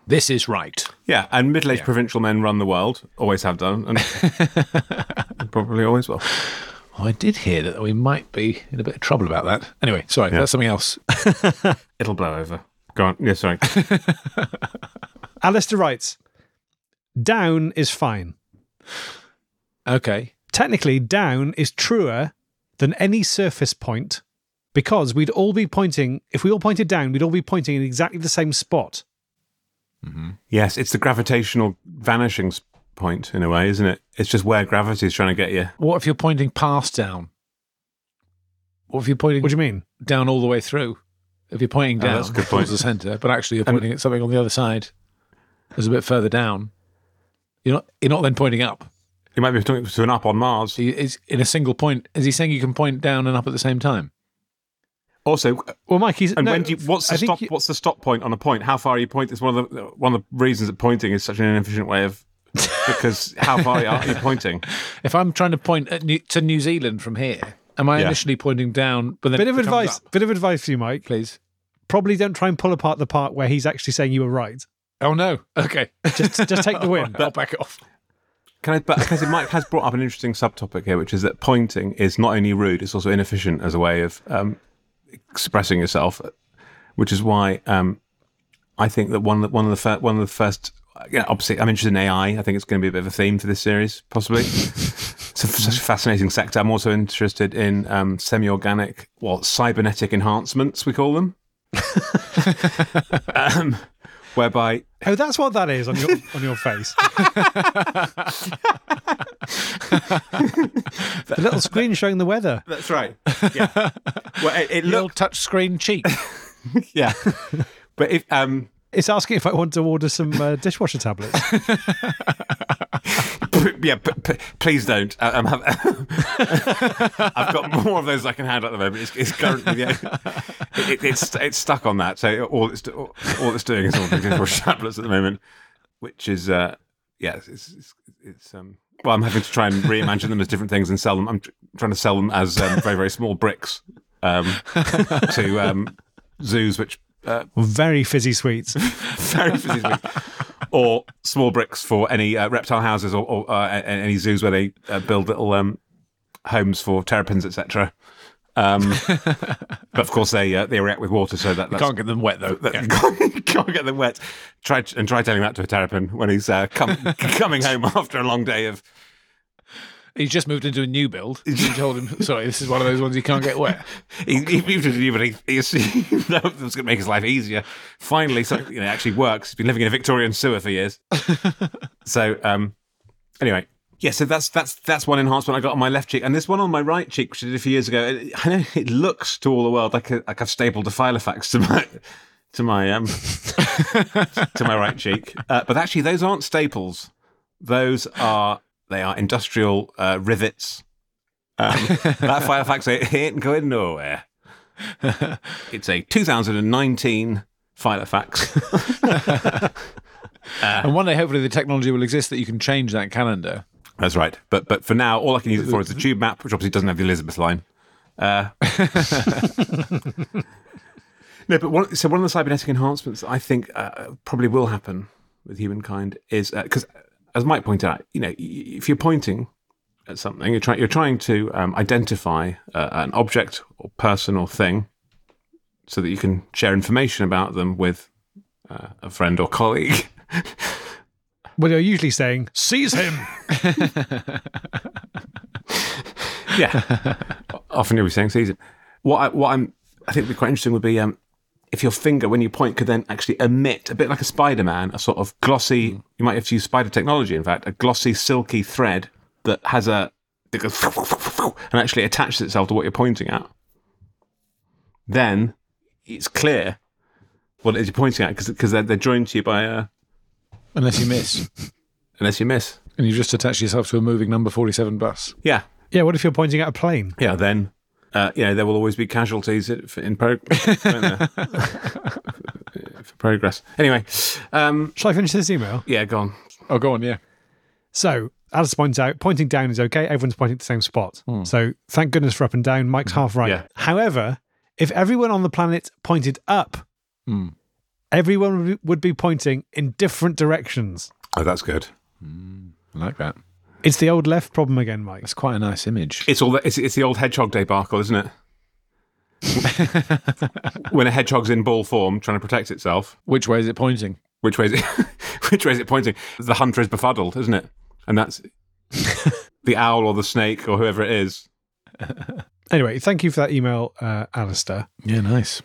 Speaker 2: This is right.
Speaker 1: Yeah, and middle-aged provincial men run the world, always have done, and probably always will.
Speaker 2: I did hear that we might be in a bit of trouble about that. Anyway, sorry, that's something else.
Speaker 1: It'll blow over. Go on. Yeah, sorry.
Speaker 3: Alistair writes, down is fine.
Speaker 2: Okay.
Speaker 3: Technically, down is truer than any surface point because we'd all be pointing, if we all pointed down, we'd all be pointing in exactly the same spot.
Speaker 1: Yes, it's the gravitational vanishing point in a way, isn't it? It's just where gravity is trying to get you.
Speaker 2: What if you're pointing past down? What if you're pointing
Speaker 3: What do you mean?
Speaker 2: down all the way through? If you're pointing down
Speaker 1: that's a good
Speaker 2: towards
Speaker 1: point.
Speaker 2: the centre, but actually you're pointing at something on the other side, there's a bit further down. You're not then pointing up.
Speaker 1: You might be talking to an up on Mars.
Speaker 2: So is in a single point. Is he saying you can point down and up at the same time?
Speaker 1: Also,
Speaker 3: Well, Mike, he's...
Speaker 1: and
Speaker 3: no,
Speaker 1: when do you, what's
Speaker 3: I
Speaker 1: the
Speaker 3: think
Speaker 1: stop? What's the stop point on a point? How far are you pointing? It's one of the reasons that pointing is such an inefficient way of because how far are you pointing?
Speaker 2: If I'm trying to point to New Zealand from here, am I
Speaker 1: Yeah.
Speaker 2: initially pointing down? But then
Speaker 3: Bit
Speaker 2: it
Speaker 3: of
Speaker 2: becomes
Speaker 3: advice.
Speaker 2: up?
Speaker 3: Bit of advice for you, Mike.
Speaker 2: Please.
Speaker 3: Probably don't try and pull apart the part where he's actually saying you were right.
Speaker 2: Oh no. Okay.
Speaker 3: Just take the win.
Speaker 2: I'll back off.
Speaker 1: Because Mike has brought up an interesting subtopic here, which is that pointing is not only rude, it's also inefficient as a way of expressing yourself, which is why I think that one of the first. Obviously, I'm interested in AI. I think it's going to be a bit of a theme for this series, possibly. It's such a fascinating sector. I'm also interested in semi-organic, cybernetic enhancements, we call them, whereby.
Speaker 3: Oh, that's what that is on your face. The little screen showing the weather.
Speaker 1: That's right. Yeah. Well, it
Speaker 2: Little
Speaker 1: looked.
Speaker 2: touch screen cheek.
Speaker 1: Yeah. But if
Speaker 3: It's asking if I want to order some dishwasher tablets.
Speaker 1: yeah, please don't. I've got more of those I can handle at the moment. It's currently it's stuck on that. So all it's doing is ordering for tablets at the moment, which is well, I'm having to try and reimagine them as different things and sell them. I'm trying to sell them as very, very small bricks to zoos, which.
Speaker 3: Very fizzy sweets.
Speaker 1: Very physically. Or small bricks for any reptile houses or any zoos where they build little homes for terrapins, etc. But of course they react with water, so that's,
Speaker 2: Can't get them wet though.
Speaker 1: you can't get them wet. Try telling that to a terrapin when he's coming home after a long day of.
Speaker 2: He's just moved into a new build. You told him, sorry, this is one of those ones you can't get wet.
Speaker 1: He moved into a new, but he assumed that was going to make his life easier. Finally, something actually works. He's been living in a Victorian sewer for years. So anyway, yeah. So that's one enhancement I got on my left cheek, and this one on my right cheek, which I did a few years ago. I know it looks to all the world like I've stapled a Filofax to my right cheek, but actually those aren't staples. They are industrial rivets. That Filofax ain't going nowhere. It's a 2019 Filofax.
Speaker 2: And one day, hopefully, the technology will exist that you can change that calendar.
Speaker 1: That's right. But for now, all I can use it for is the tube map, which obviously doesn't have the Elizabeth line. No, but one of the cybernetic enhancements that I think probably will happen with humankind is because, as Mike pointed out, if you're pointing at something, you're trying to identify an object or person or thing, so that you can share information about them with a friend or colleague.
Speaker 3: Well, you're usually saying, seize him.
Speaker 1: Yeah, often you'll be saying season. I think would be quite interesting would be if your finger, when you point, could then actually emit, a bit like a Spider-Man, a sort of glossy, you might have to use spider technology, in fact, a glossy, silky thread that has that goes and actually attaches itself to what you're pointing at. Then it's clear what it is you're pointing at because they're joined to you by
Speaker 2: Unless you miss.
Speaker 1: unless you miss.
Speaker 2: And you've just attached yourself to a moving number 47 bus.
Speaker 1: Yeah.
Speaker 3: Yeah, what if you're pointing at a plane?
Speaker 1: Yeah, then there will always be casualties in progress. For progress. Anyway,
Speaker 3: Shall I finish this email?
Speaker 1: yeah, go on.
Speaker 2: Oh, go on, yeah.
Speaker 3: So, Alice points out, pointing down is okay. Everyone's pointing at the same spot. So, thank goodness for up and down. Mike's half right.
Speaker 1: Yeah.
Speaker 3: However, if everyone on the planet pointed up, everyone would be pointing in different directions.
Speaker 1: Oh, that's good.
Speaker 2: I like that.
Speaker 3: It's the old left problem again, Mike.
Speaker 2: It's quite a nice image.
Speaker 1: It's the old hedgehog debacle, isn't it? When a hedgehog's in ball form trying to protect itself,
Speaker 2: Which way is it pointing?
Speaker 1: which way is it which way is it pointing? The hunter is befuddled, isn't it? And that's the owl or the snake or whoever it is.
Speaker 3: Anyway, thank you for that email, Alistair.
Speaker 2: Yeah, nice.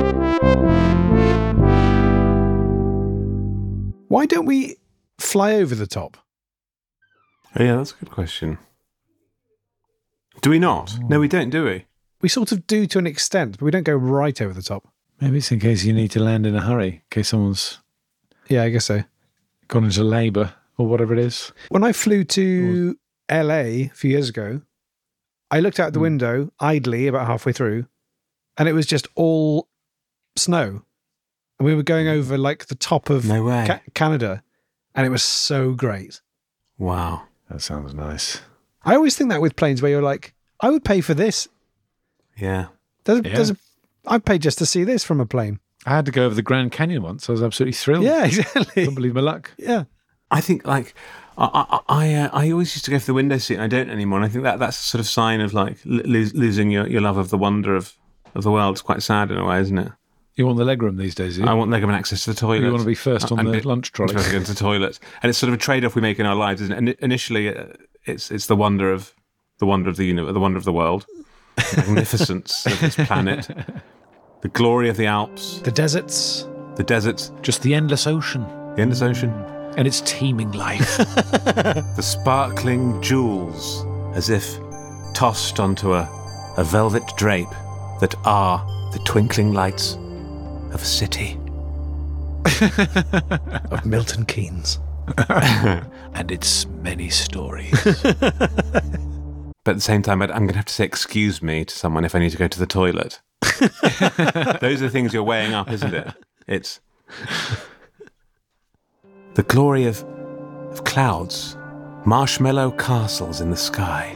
Speaker 3: Why don't we fly over the top?
Speaker 1: Oh, yeah, that's a good question. Do we not? No, we don't, do we?
Speaker 3: We sort of do to an extent, but we don't go right over the top.
Speaker 2: Maybe it's in case you need to land in a hurry, in case someone's
Speaker 3: Yeah, I guess so.
Speaker 2: gone into labour or whatever it is.
Speaker 3: When I flew to LA a few years ago, I looked out the window idly about halfway through, and it was just all snow. And we were going over like the top of
Speaker 1: No way.
Speaker 3: Canada, and it was so great.
Speaker 1: Wow.
Speaker 2: That sounds nice.
Speaker 3: I always think that with planes where you're like, I would pay for this.
Speaker 1: Yeah.
Speaker 3: I'd pay just to see this from a plane.
Speaker 2: I had to go over the Grand Canyon once. I was absolutely thrilled.
Speaker 3: Yeah, exactly.
Speaker 2: Couldn't believe my luck.
Speaker 3: Yeah.
Speaker 1: I think like I always used to go for the window seat, and I don't anymore. And I think that's a sort of sign of like losing your love of the wonder of the world. It's quite sad in a way, isn't it?
Speaker 2: You want the legroom these days, do you?
Speaker 1: I want legroom and access to the toilet.
Speaker 2: You want to be first on the lunch trolley.
Speaker 1: To go to the toilet, and it's sort of a trade-off we make in our lives, isn't it? And initially, it's the wonder of the universe, the wonder of the world, the magnificence of this planet, the glory of the Alps,
Speaker 3: The deserts.
Speaker 1: the deserts,
Speaker 2: Just the endless ocean
Speaker 1: the endless ocean,
Speaker 2: and its teeming life.
Speaker 1: the sparkling jewels, as if tossed onto a velvet drape that are the twinkling lights of a city.
Speaker 3: Of Milton Keynes.
Speaker 2: And its many stories.
Speaker 1: But at the same time, I'm going to have to say excuse me to someone if I need to go to the toilet. Those are the things you're weighing up, isn't it? It's the glory of clouds, marshmallow castles in the sky.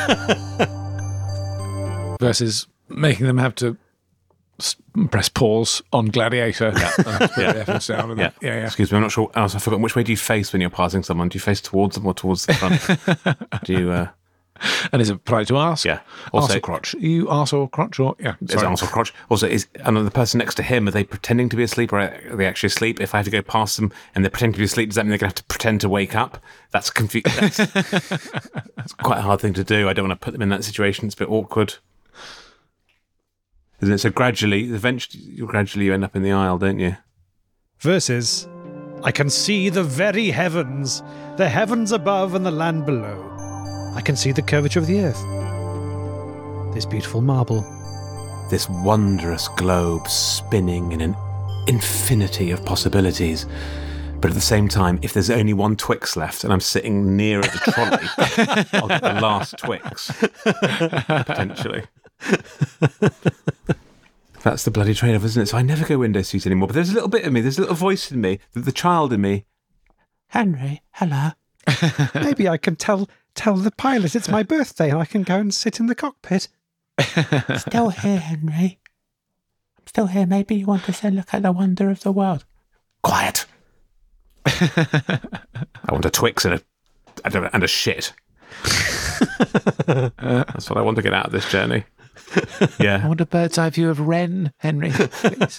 Speaker 2: Versus making them have to press pause on Gladiator. Yeah. Yeah.
Speaker 1: Excuse me, I'm not sure. I've forgotten. Which way do you face when you're passing someone? Do you face towards them or towards the front? Do you...
Speaker 2: And is it polite to ask?
Speaker 1: Yeah.
Speaker 2: Arse
Speaker 1: Also,
Speaker 2: or crotch? Are you arse or crotch? Or, yeah.
Speaker 1: is
Speaker 2: sorry.
Speaker 1: arse or crotch? Also, and the person next to him, are they pretending to be asleep or are they actually asleep? If I have to go past them and they're pretending to be asleep, does that mean they're going to have to pretend to wake up? That's confusing. That's quite a hard thing to do. I don't want to put them in that situation. It's a bit awkward. Isn't it? So eventually you end up in the aisle, don't you?
Speaker 3: Versus, I can see the very heavens, the heavens above and the land below. I can see the curvature of the earth. This beautiful marble.
Speaker 1: This wondrous globe spinning in an infinity of possibilities. But at the same time, if there's only one Twix left and I'm sitting near the trolley, I'll get the last Twix. Potentially. That's the bloody trade-off, isn't it? So I never go window seat anymore. But there's a little bit of me, there's a little voice in me, the child in me. Henry, hello.
Speaker 3: Maybe I can tell the pilot it's my birthday and I can go and sit in the cockpit.
Speaker 1: Still here, Henry. I'm still here. Maybe you want to look at the wonder of the world. Quiet. I want a Twix and a shit. That's what I want to get out of this journey.
Speaker 2: I
Speaker 1: Yeah.
Speaker 2: want a bird's eye view of Wren, Henry. Please.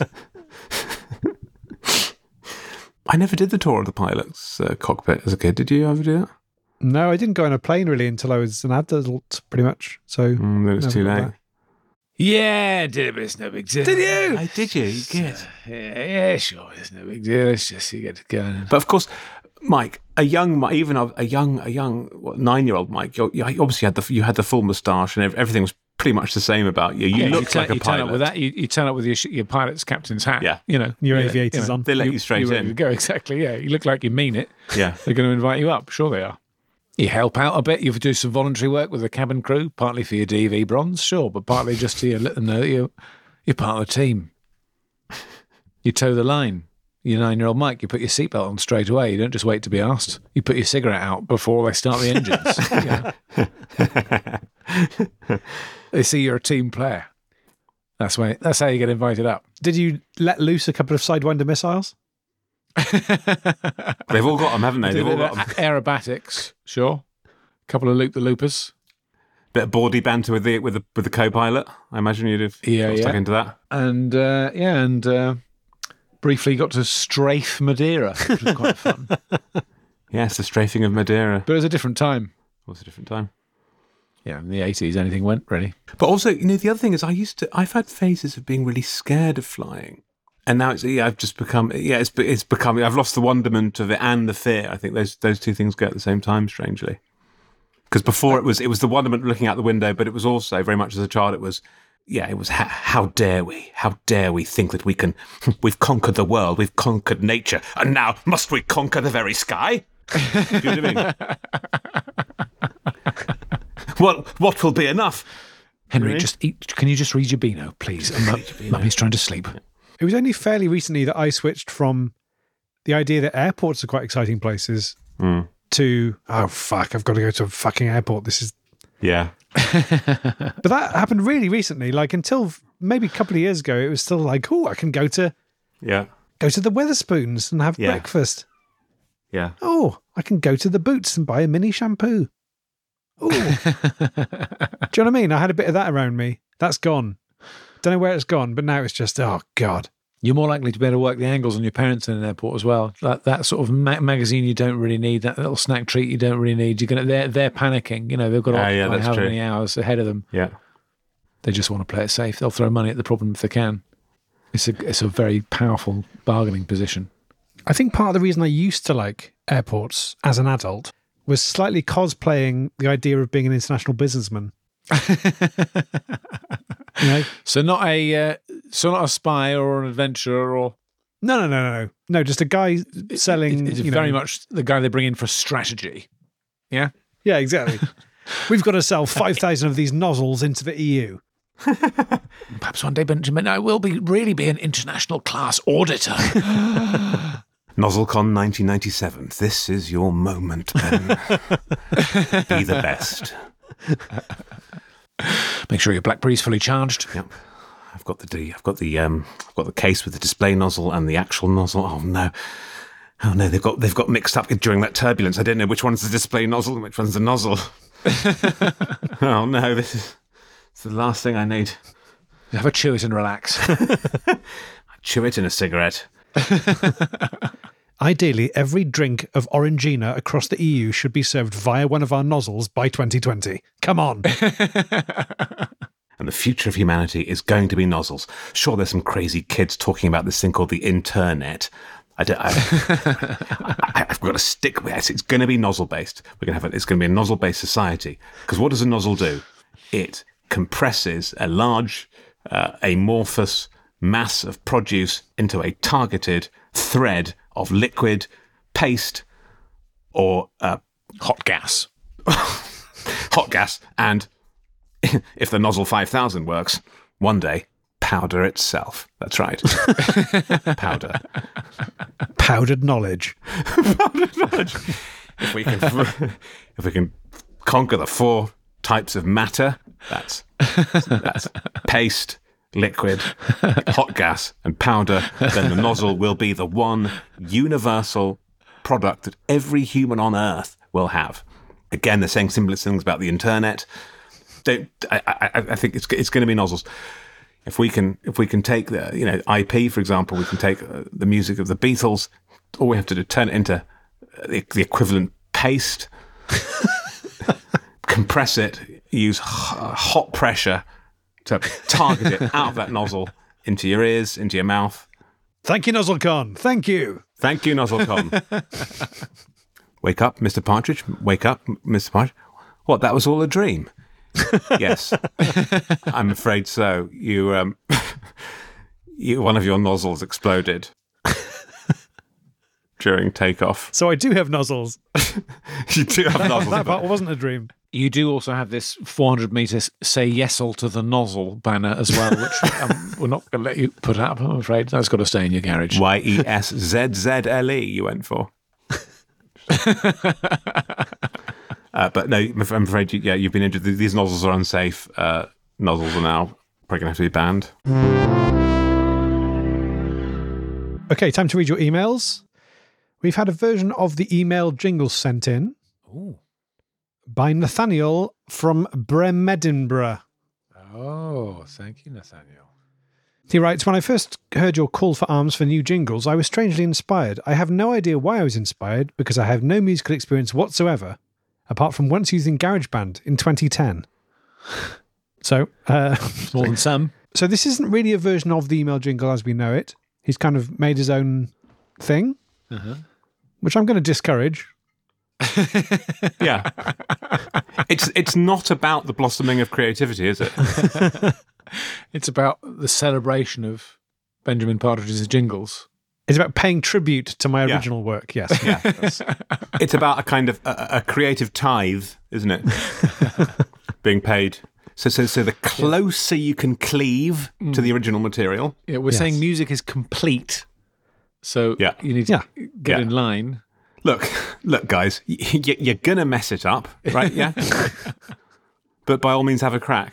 Speaker 1: I never did the tour of the pilot's cockpit as a kid. Did you ever do that?
Speaker 3: No, I didn't go on a plane really until I was an adult, pretty much. So
Speaker 1: Then it's
Speaker 3: never
Speaker 1: too
Speaker 3: got
Speaker 1: late.
Speaker 3: that.
Speaker 2: Yeah, I did, but it's no big deal.
Speaker 3: Did you?
Speaker 1: Oh, did you? Good.
Speaker 2: Yeah, sure. It's no big deal. It's just you get to go.
Speaker 1: But of course, Mike, a young 9-year-old Mike, you obviously had the full moustache and everything was pretty much the same about you. You looked like a
Speaker 2: you turn
Speaker 1: pilot.
Speaker 2: up with that. You turn up with your pilot's captain's hat.
Speaker 1: Yeah.
Speaker 2: You know,
Speaker 3: Your
Speaker 2: yeah,
Speaker 3: aviators on.
Speaker 1: They let you straight
Speaker 2: you're ready to
Speaker 1: in.
Speaker 2: go, exactly. Yeah, you look like you mean it.
Speaker 1: Yeah.
Speaker 2: They're going to invite you up. Sure, they are. You help out a bit. You do some voluntary work with the cabin crew, partly for your DV bronze, sure, but partly just to let them know that you're part of the team. You toe the line. Your 9-year-old Mike, you put your seatbelt on straight away. You don't just wait to be asked. You put your cigarette out before they start the engines. Yeah. They see you're a team player. That's how you get invited up.
Speaker 3: Did you let loose a couple of Sidewinder missiles?
Speaker 1: They've all got them, haven't they? They've all got them.
Speaker 2: Aerobatics, sure. A couple of loop-the-loopers.
Speaker 1: Bit of bawdy banter with the co-pilot. I imagine you'd have got stuck into that.
Speaker 2: And briefly got to strafe Madeira, which was quite fun.
Speaker 1: Yes, the strafing of Madeira.
Speaker 2: But it was a different time.
Speaker 1: It was a different time.
Speaker 2: Yeah, in the 80s, anything went, really.
Speaker 1: But also, the other thing is I've had phases of being really scared of flying. And now I've just become, it's becoming, I've lost the wonderment of it and the fear. I think those two things go at the same time, strangely. Because before it was the wonderment of looking out the window, but it was also very much as a child, it was how dare we think that we've conquered the world, we've conquered nature, and now must we conquer the very sky? Do you know what I mean? What will be enough?
Speaker 2: Henry,
Speaker 1: Really?
Speaker 2: Can you just read your Beano, please? Mummy's trying to sleep.
Speaker 3: It was only fairly recently that I switched from the idea that airports are quite exciting places to, oh, fuck, I've got to go to a fucking airport. This is...
Speaker 1: Yeah.
Speaker 3: But that happened really recently. Like, until maybe a couple of years ago, it was still like, oh, I can go to the Weatherspoons and have breakfast.
Speaker 1: Yeah.
Speaker 3: Oh, I can go to the Boots and buy a mini shampoo. Oh. Do you know what I mean? I had a bit of that around me. That's gone. Don't know where it's gone, but now it's just, oh, God.
Speaker 2: You're more likely to be able to work the angles on your parents in an airport as well. That sort of magazine you don't really need, that little snack treat you don't really need. They're panicking. They've got however many hours ahead of them.
Speaker 1: Yeah.
Speaker 2: They just want to play it safe. They'll throw money at the problem if they can. It's a very powerful bargaining position.
Speaker 3: I think part of the reason I used to like airports as an adult was slightly cosplaying the idea of being an international businessman.
Speaker 2: So not a spy or an adventurer or
Speaker 3: no, just a guy selling.
Speaker 2: It's very much the guy they bring in for strategy. Yeah,
Speaker 3: exactly. We've got to sell 5,000 of these nozzles into the EU.
Speaker 2: Perhaps one day, Benjamin, I will really be an international class auditor.
Speaker 1: NozzleCon 1997. This is your moment, Ben. Be the best.
Speaker 2: Make sure your BlackBerry's fully charged.
Speaker 1: Yep. I've got the case with the display nozzle and the actual nozzle. Oh no, they've got mixed up during that turbulence. I don't know which one's the display nozzle and which one's the nozzle. Oh no, it's the last thing I need.
Speaker 2: Have a chew it and relax.
Speaker 1: I chew it in a cigarette.
Speaker 3: Ideally, every drink of Orangina across the EU should be served via one of our nozzles by 2020. Come on.
Speaker 1: And the future of humanity is going to be nozzles. Sure, there's some crazy kids talking about this thing called the internet. I've got to stick with it. It's going to be nozzle-based. It's going to be a nozzle-based society. Because what does a nozzle do? It compresses a large, amorphous mass of produce into a targeted thread of liquid, paste, or
Speaker 2: hot gas.
Speaker 1: Hot gas, and if the Nozzle 5000 works, one day, powder itself. That's right. Powder.
Speaker 3: Powdered knowledge.
Speaker 1: Powdered knowledge. If we can conquer the 4 types of matter, that's paste, liquid, hot gas, and powder, then the nozzle will be the one universal product that every human on Earth will have. Again, they're saying similar things about the internet. I think it's going to be nozzles. If we can take the IP, for example, we can take the music of the Beatles. All we have to do turn it into the equivalent paste, compress it, use hot pressure to target it out of that nozzle into your ears, into your mouth.
Speaker 3: Thank you, NozzleCon. Thank you.
Speaker 1: Thank you, NozzleCon. Wake up, Mr. Partridge. Wake up, Mr. Partridge. What, that was all a dream? Yes. I'm afraid so. You one of your nozzles exploded during takeoff.
Speaker 3: So I do have nozzles.
Speaker 1: You do have nozzles.
Speaker 3: That part wasn't a dream.
Speaker 2: You do also have this 400 metres say yes'll to the nozzle banner as well, which we're not going to let you put up, I'm afraid. That's got to stay in your garage.
Speaker 1: YESZZLE you went for. But no, I'm afraid you've been injured. These nozzles are unsafe. Nozzles are now Probably going to have to be banned.
Speaker 3: Okay, time to read your emails. We've had a version of the email jingle sent in by Nathaniel from Bremedinburgh.
Speaker 2: Oh, thank you, Nathaniel.
Speaker 3: He writes, when I first heard your call for arms for new jingles, I was strangely inspired. I have no idea why I was inspired because I have no musical experience whatsoever, apart from once using GarageBand in 2010. So,
Speaker 2: More than some.
Speaker 3: so this isn't really a version of the email jingle as we know it. He's kind of made his own thing, which I'm going to discourage.
Speaker 1: Yeah. It's not about the blossoming of creativity, is it?
Speaker 2: It's about the celebration of Benjamin Partridge's jingles.
Speaker 3: It's about paying tribute to my
Speaker 1: Yeah.
Speaker 3: original work, yes.
Speaker 1: Yeah. It's about a kind of a creative tithe, isn't it? Being paid. So the closer you can cleave to the original material.
Speaker 2: Yeah, we're saying music is complete, so
Speaker 1: Yeah.
Speaker 2: you need to get
Speaker 1: Yeah.
Speaker 2: in line.
Speaker 1: Look, guys, you're going to mess it up, right? Yeah. But by all means, have a crack.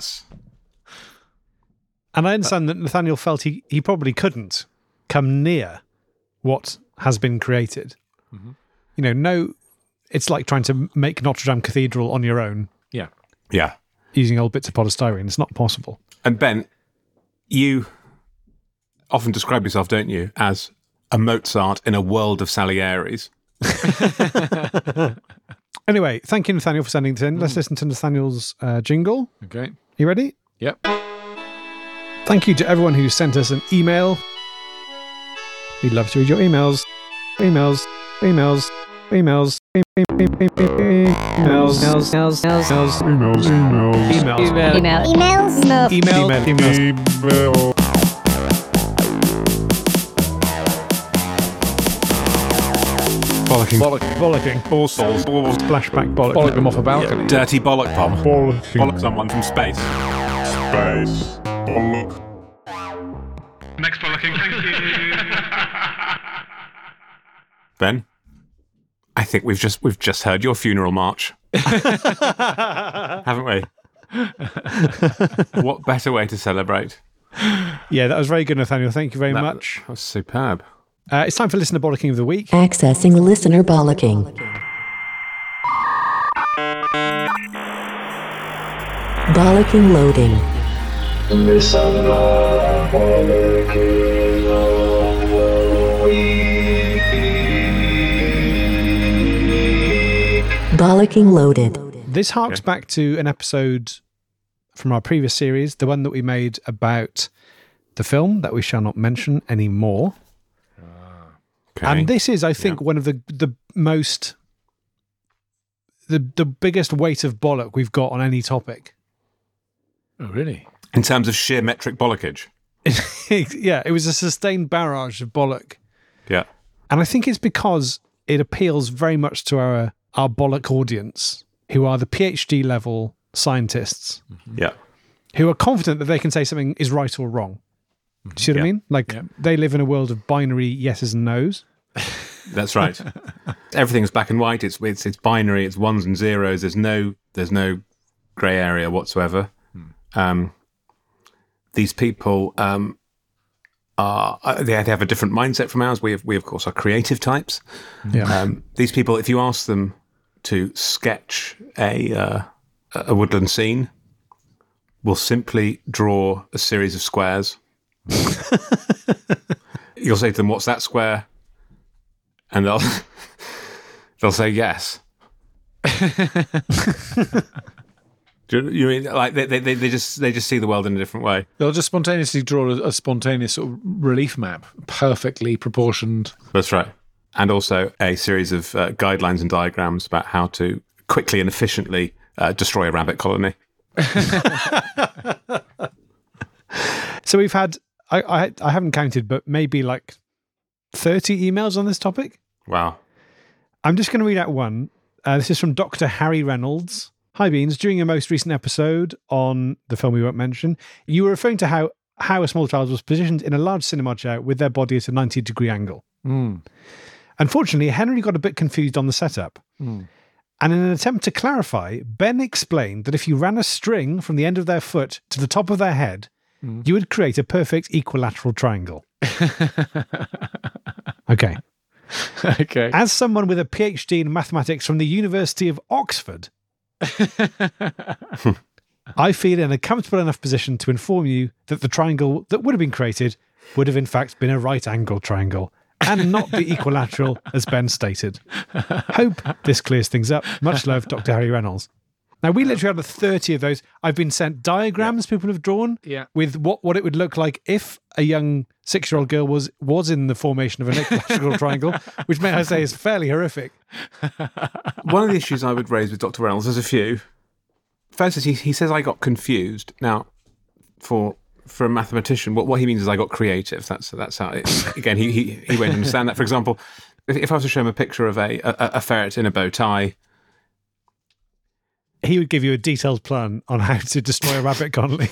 Speaker 3: And I understand that Nathaniel felt he probably couldn't come near what has been created. You know, no, it's like trying to make Notre Dame Cathedral on your own
Speaker 2: Yeah.
Speaker 1: Yeah.
Speaker 3: using old bits of polystyrene. It's not possible.
Speaker 1: And Ben, you often describe yourself, don't you, as a Mozart in a world of Salieri's.
Speaker 3: Anyway, thank you, Nathaniel, for sending this in. Let's listen to Nathaniel's jingle.
Speaker 2: Okay.
Speaker 3: You ready?
Speaker 2: Yep.
Speaker 3: Thank you to everyone who sent us an email. We'd love to read your emails. Emails. Emails. Emails. Emails. Emails. Bollocking.
Speaker 1: Balls.
Speaker 3: Flashback bollock.
Speaker 2: Bollock them off a balcony.
Speaker 1: Dirty bollock pop. Bollock someone from space.
Speaker 6: Space. Bollock.
Speaker 5: Next bollocking, thank you.
Speaker 1: Ben, I think we've just heard your funeral march. Haven't we? What better way to celebrate?
Speaker 3: Yeah, that was very good, Nathaniel. Thank you very much.
Speaker 1: That was superb.
Speaker 3: It's time for Listener Bollocking of the Week.
Speaker 7: Accessing listener bollocking. Bollocking loading. Bollocking loaded.
Speaker 3: This harks back to an episode from our previous series, the one that we made about the film that we shall not mention anymore.
Speaker 1: Okay.
Speaker 3: And this is, I think, one of the most, the biggest weight of bollock we've got on any topic.
Speaker 2: Oh, really?
Speaker 1: In terms of sheer metric bollockage.
Speaker 3: Yeah, it was a sustained barrage of bollock.
Speaker 1: Yeah.
Speaker 3: And I think it's because it appeals very much to our bollock audience, who are the PhD level scientists,
Speaker 1: Yeah.
Speaker 3: who are confident that they can say something is right or wrong. Do you see what I
Speaker 1: Yeah.
Speaker 3: mean? Like, they live in a world of binary yeses and nos.
Speaker 1: That's right. Everything's black and white. It's binary. It's ones and zeros. There's no grey area whatsoever. These people they have a different mindset from ours. We of course are creative types.
Speaker 3: Yeah.
Speaker 1: These people, if you ask them to sketch a woodland scene, will simply draw a series of squares. You'll say to them, "What's that square?" And they'll say yes. Do you mean like they just see the world in a different way?
Speaker 2: They'll just spontaneously draw a spontaneous sort of relief map, perfectly proportioned.
Speaker 1: That's right. And also a series of guidelines and diagrams about how to quickly and efficiently destroy a rabbit colony.
Speaker 3: So we've had, I haven't counted, but maybe like 30 emails on this topic.
Speaker 1: Wow.
Speaker 3: I'm just going to read out one. This is from Dr. Harry Reynolds. Hi, Beans. During your most recent episode on the film we won't mention, you were referring to how a small child was positioned in a large cinema chair with their body at a 90-degree angle. Unfortunately, Henry got a bit confused on the setup. And in an attempt to clarify, Ben explained that if you ran a string from the end of their foot to the top of their head, you would create a perfect equilateral triangle. Okay.
Speaker 2: Okay.
Speaker 3: As someone with a PhD in mathematics from the University of Oxford, I feel in a comfortable enough position to inform you that the triangle that would have been created would have in fact been a right angle triangle and not the equilateral as Ben stated. Hope this clears things up. Much love, Dr. Harry Reynolds. Now, we literally had 30 of those. I've been sent diagrams people have drawn with what it would look like if a young 6-year-old girl was in the formation of an equilateral triangle, which may I say is fairly horrific.
Speaker 1: One of the issues I would raise with Dr. Reynolds, there's a few. First is he says I got confused. Now, for a mathematician, what he means is I got creative. That's how it, again, he won't understand that. For example, if I was to show him a picture of a ferret in a bow tie,
Speaker 3: he would give you a detailed plan on how to destroy a rabbit colony.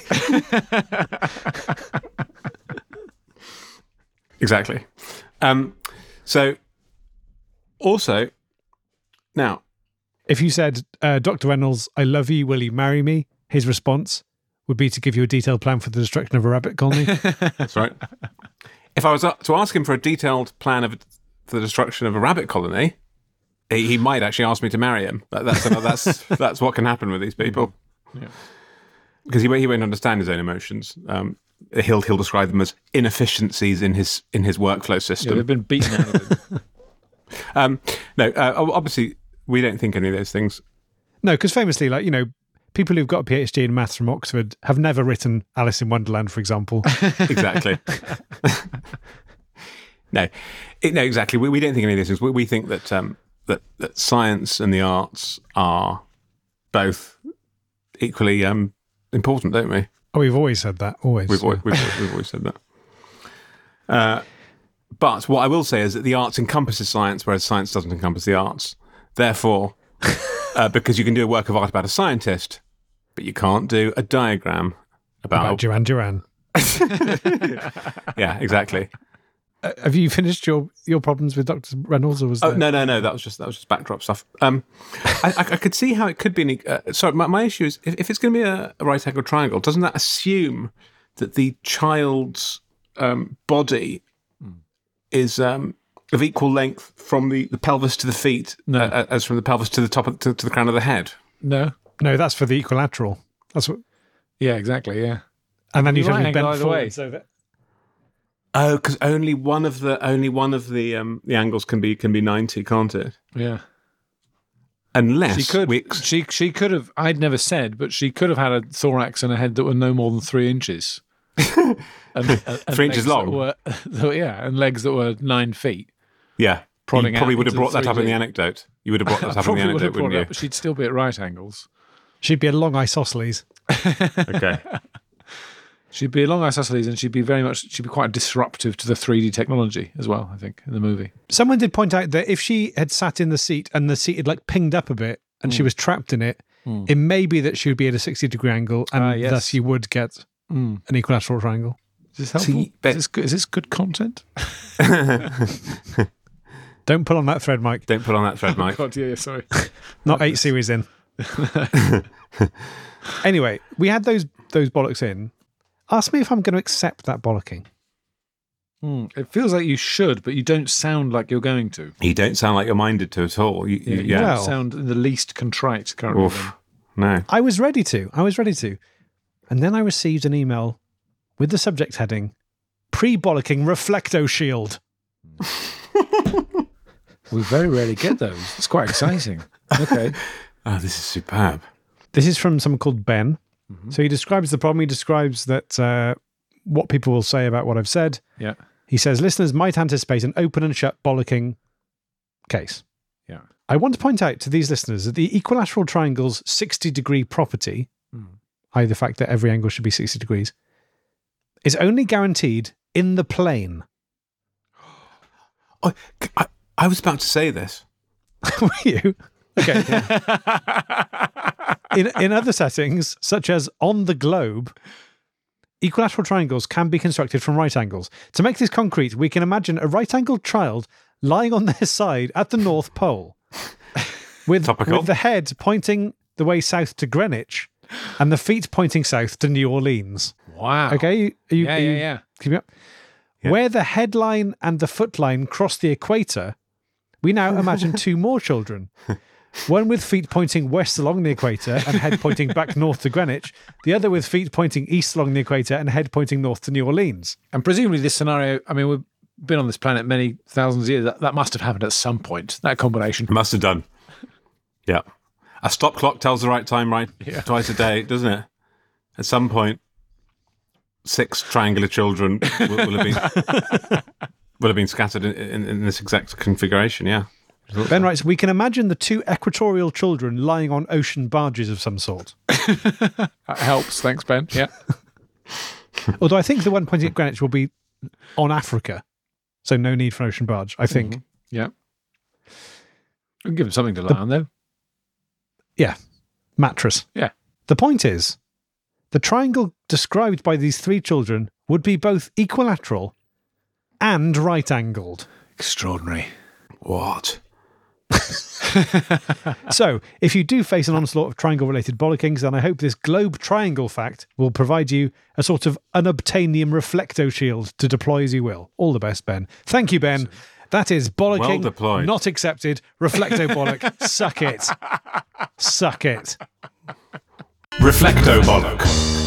Speaker 1: Exactly. So, also, now,
Speaker 3: if you said, Dr. Reynolds, I love you, will you marry me? His response would be to give you a detailed plan for the destruction of a rabbit colony.
Speaker 1: That's right. If I was to ask him for a detailed plan for the destruction of a rabbit colony, he might actually ask me to marry him. That's what can happen with these people.
Speaker 2: Yeah.
Speaker 1: Because he won't understand his own emotions. He'll describe them as inefficiencies in his workflow system.
Speaker 2: Yeah, they've been beaten out of it.
Speaker 1: No, obviously we don't think any of those things.
Speaker 3: No, because famously, people who've got a PhD in maths from Oxford have never written Alice in Wonderland, for example.
Speaker 1: Exactly. No, exactly. We don't think any of these things. We think that that science and the arts are both equally important, don't we?
Speaker 3: Oh, we've always said that. Always.
Speaker 1: We've always said that. But what I will say is that the arts encompasses science, whereas science doesn't encompass the arts. Therefore, because you can do a work of art about a scientist, but you can't do a diagram about
Speaker 3: Duran Duran.
Speaker 1: Yeah, exactly.
Speaker 3: Have you finished your problems with Dr. Reynolds, or was
Speaker 1: no. That was just backdrop stuff. I could see how it could be. Sorry, my issue is if it's going to be a right angle triangle, doesn't that assume that the child's body is of equal length from the pelvis to the feet, as from the pelvis to the top to the crown of the head?
Speaker 2: No,
Speaker 3: that's for the equilateral. That's what.
Speaker 2: Yeah, exactly. Yeah,
Speaker 3: and then you have
Speaker 2: right
Speaker 3: to bend
Speaker 2: either
Speaker 3: forward
Speaker 2: way.
Speaker 3: so that.
Speaker 1: Oh, because only one of the the angles can be 90, can't it?
Speaker 2: Yeah.
Speaker 1: Unless
Speaker 2: she could have. I'd never said, but she could have had a thorax and a head that were no more than 3 inches, and
Speaker 1: 3 inches long.
Speaker 2: And legs that were 9 feet.
Speaker 1: Yeah,
Speaker 2: prodding
Speaker 1: you probably
Speaker 2: out
Speaker 1: would have
Speaker 2: into
Speaker 1: brought that up in
Speaker 2: 3D.
Speaker 1: the anecdote. You would have brought that up in the anecdote, wouldn't you?
Speaker 2: But she'd still be at right angles.
Speaker 3: She'd be a long isosceles.
Speaker 1: Okay.
Speaker 2: She'd be along isosceles, and she'd be quite disruptive to the 3D technology as well, I think, in the movie.
Speaker 3: Someone did point out that if she had sat in the seat and the seat had pinged up a bit and she was trapped in it, it may be that she would be at a 60-degree angle and
Speaker 2: yes.
Speaker 3: thus you would get an equilateral triangle.
Speaker 2: Is this helpful? Is this good content?
Speaker 3: Don't pull on that thread, Mike.
Speaker 1: Don't put on that thread, Mike.
Speaker 2: God, yeah, sorry.
Speaker 3: Not 8 series in. Anyway, we had those bollocks in. Ask me if I'm going to accept that bollocking.
Speaker 2: It feels like you should, but you don't sound like you're going to.
Speaker 1: You don't sound like you're minded to at all. You
Speaker 2: You
Speaker 3: Well-
Speaker 2: don't sound the least contrite currently.
Speaker 1: Oof. No.
Speaker 3: I was ready to. And then I received an email with the subject heading, pre-bollocking Reflecto Shield.
Speaker 2: We very rarely get those. It's quite exciting. Okay.
Speaker 1: Oh, this is superb.
Speaker 3: This is from someone called Ben. So he describes the problem. He describes that what people will say about what I've said.
Speaker 2: Yeah.
Speaker 3: He says listeners might anticipate an open and shut bollocking case.
Speaker 2: Yeah.
Speaker 3: I want to point out to these listeners that the equilateral triangle's 60-degree property, i.e. the fact that every angle should be 60 degrees, is only guaranteed in the plane.
Speaker 1: Oh, I was about to say this.
Speaker 3: Were you? Okay. In other settings, such as on the globe, equilateral triangles can be constructed from right angles. To make this concrete, we can imagine a right-angled child lying on their side at the North Pole.
Speaker 1: Topical.
Speaker 3: with the head pointing the way south to Greenwich and the feet pointing south to New Orleans.
Speaker 2: Wow.
Speaker 3: Okay?
Speaker 2: Yeah.
Speaker 3: Keep me up.
Speaker 1: Yeah.
Speaker 3: Where the headline and the footline cross the equator, we now imagine two more children. One with feet pointing west along the equator and head pointing back north to Greenwich. The other with feet pointing east along the equator and head pointing north to New Orleans.
Speaker 2: And presumably this scenario, I mean, we've been on this planet many thousands of years. That must have happened at some point, that combination.
Speaker 1: Must have done. Yeah. A stop clock tells the right time, right?
Speaker 2: Yeah.
Speaker 1: Twice a day, doesn't it? At some point, 6 triangular children will have been scattered in this exact configuration, yeah.
Speaker 3: Ben writes, we can imagine the two equatorial children lying on ocean barges of some sort.
Speaker 2: That helps. Thanks, Ben. Yeah.
Speaker 3: Although I think the one pointing at Greenwich will be on Africa. So no need for an ocean barge, I think.
Speaker 2: Yeah. We'll give them something to lie on, though.
Speaker 3: Yeah. Mattress.
Speaker 2: Yeah.
Speaker 3: The point is, the triangle described by these 3 children would be both equilateral and right-angled.
Speaker 2: Extraordinary.
Speaker 1: What?
Speaker 3: So, if you do face an onslaught of triangle-related bollockings, then I hope this globe triangle fact will provide you a sort of unobtainium reflecto shield to deploy as you will. All the best, Ben. Thank you, Ben. That is bollocking,
Speaker 1: Well deployed.
Speaker 3: not accepted. Reflecto bollock. Suck it. Suck it.
Speaker 1: Reflecto bollock.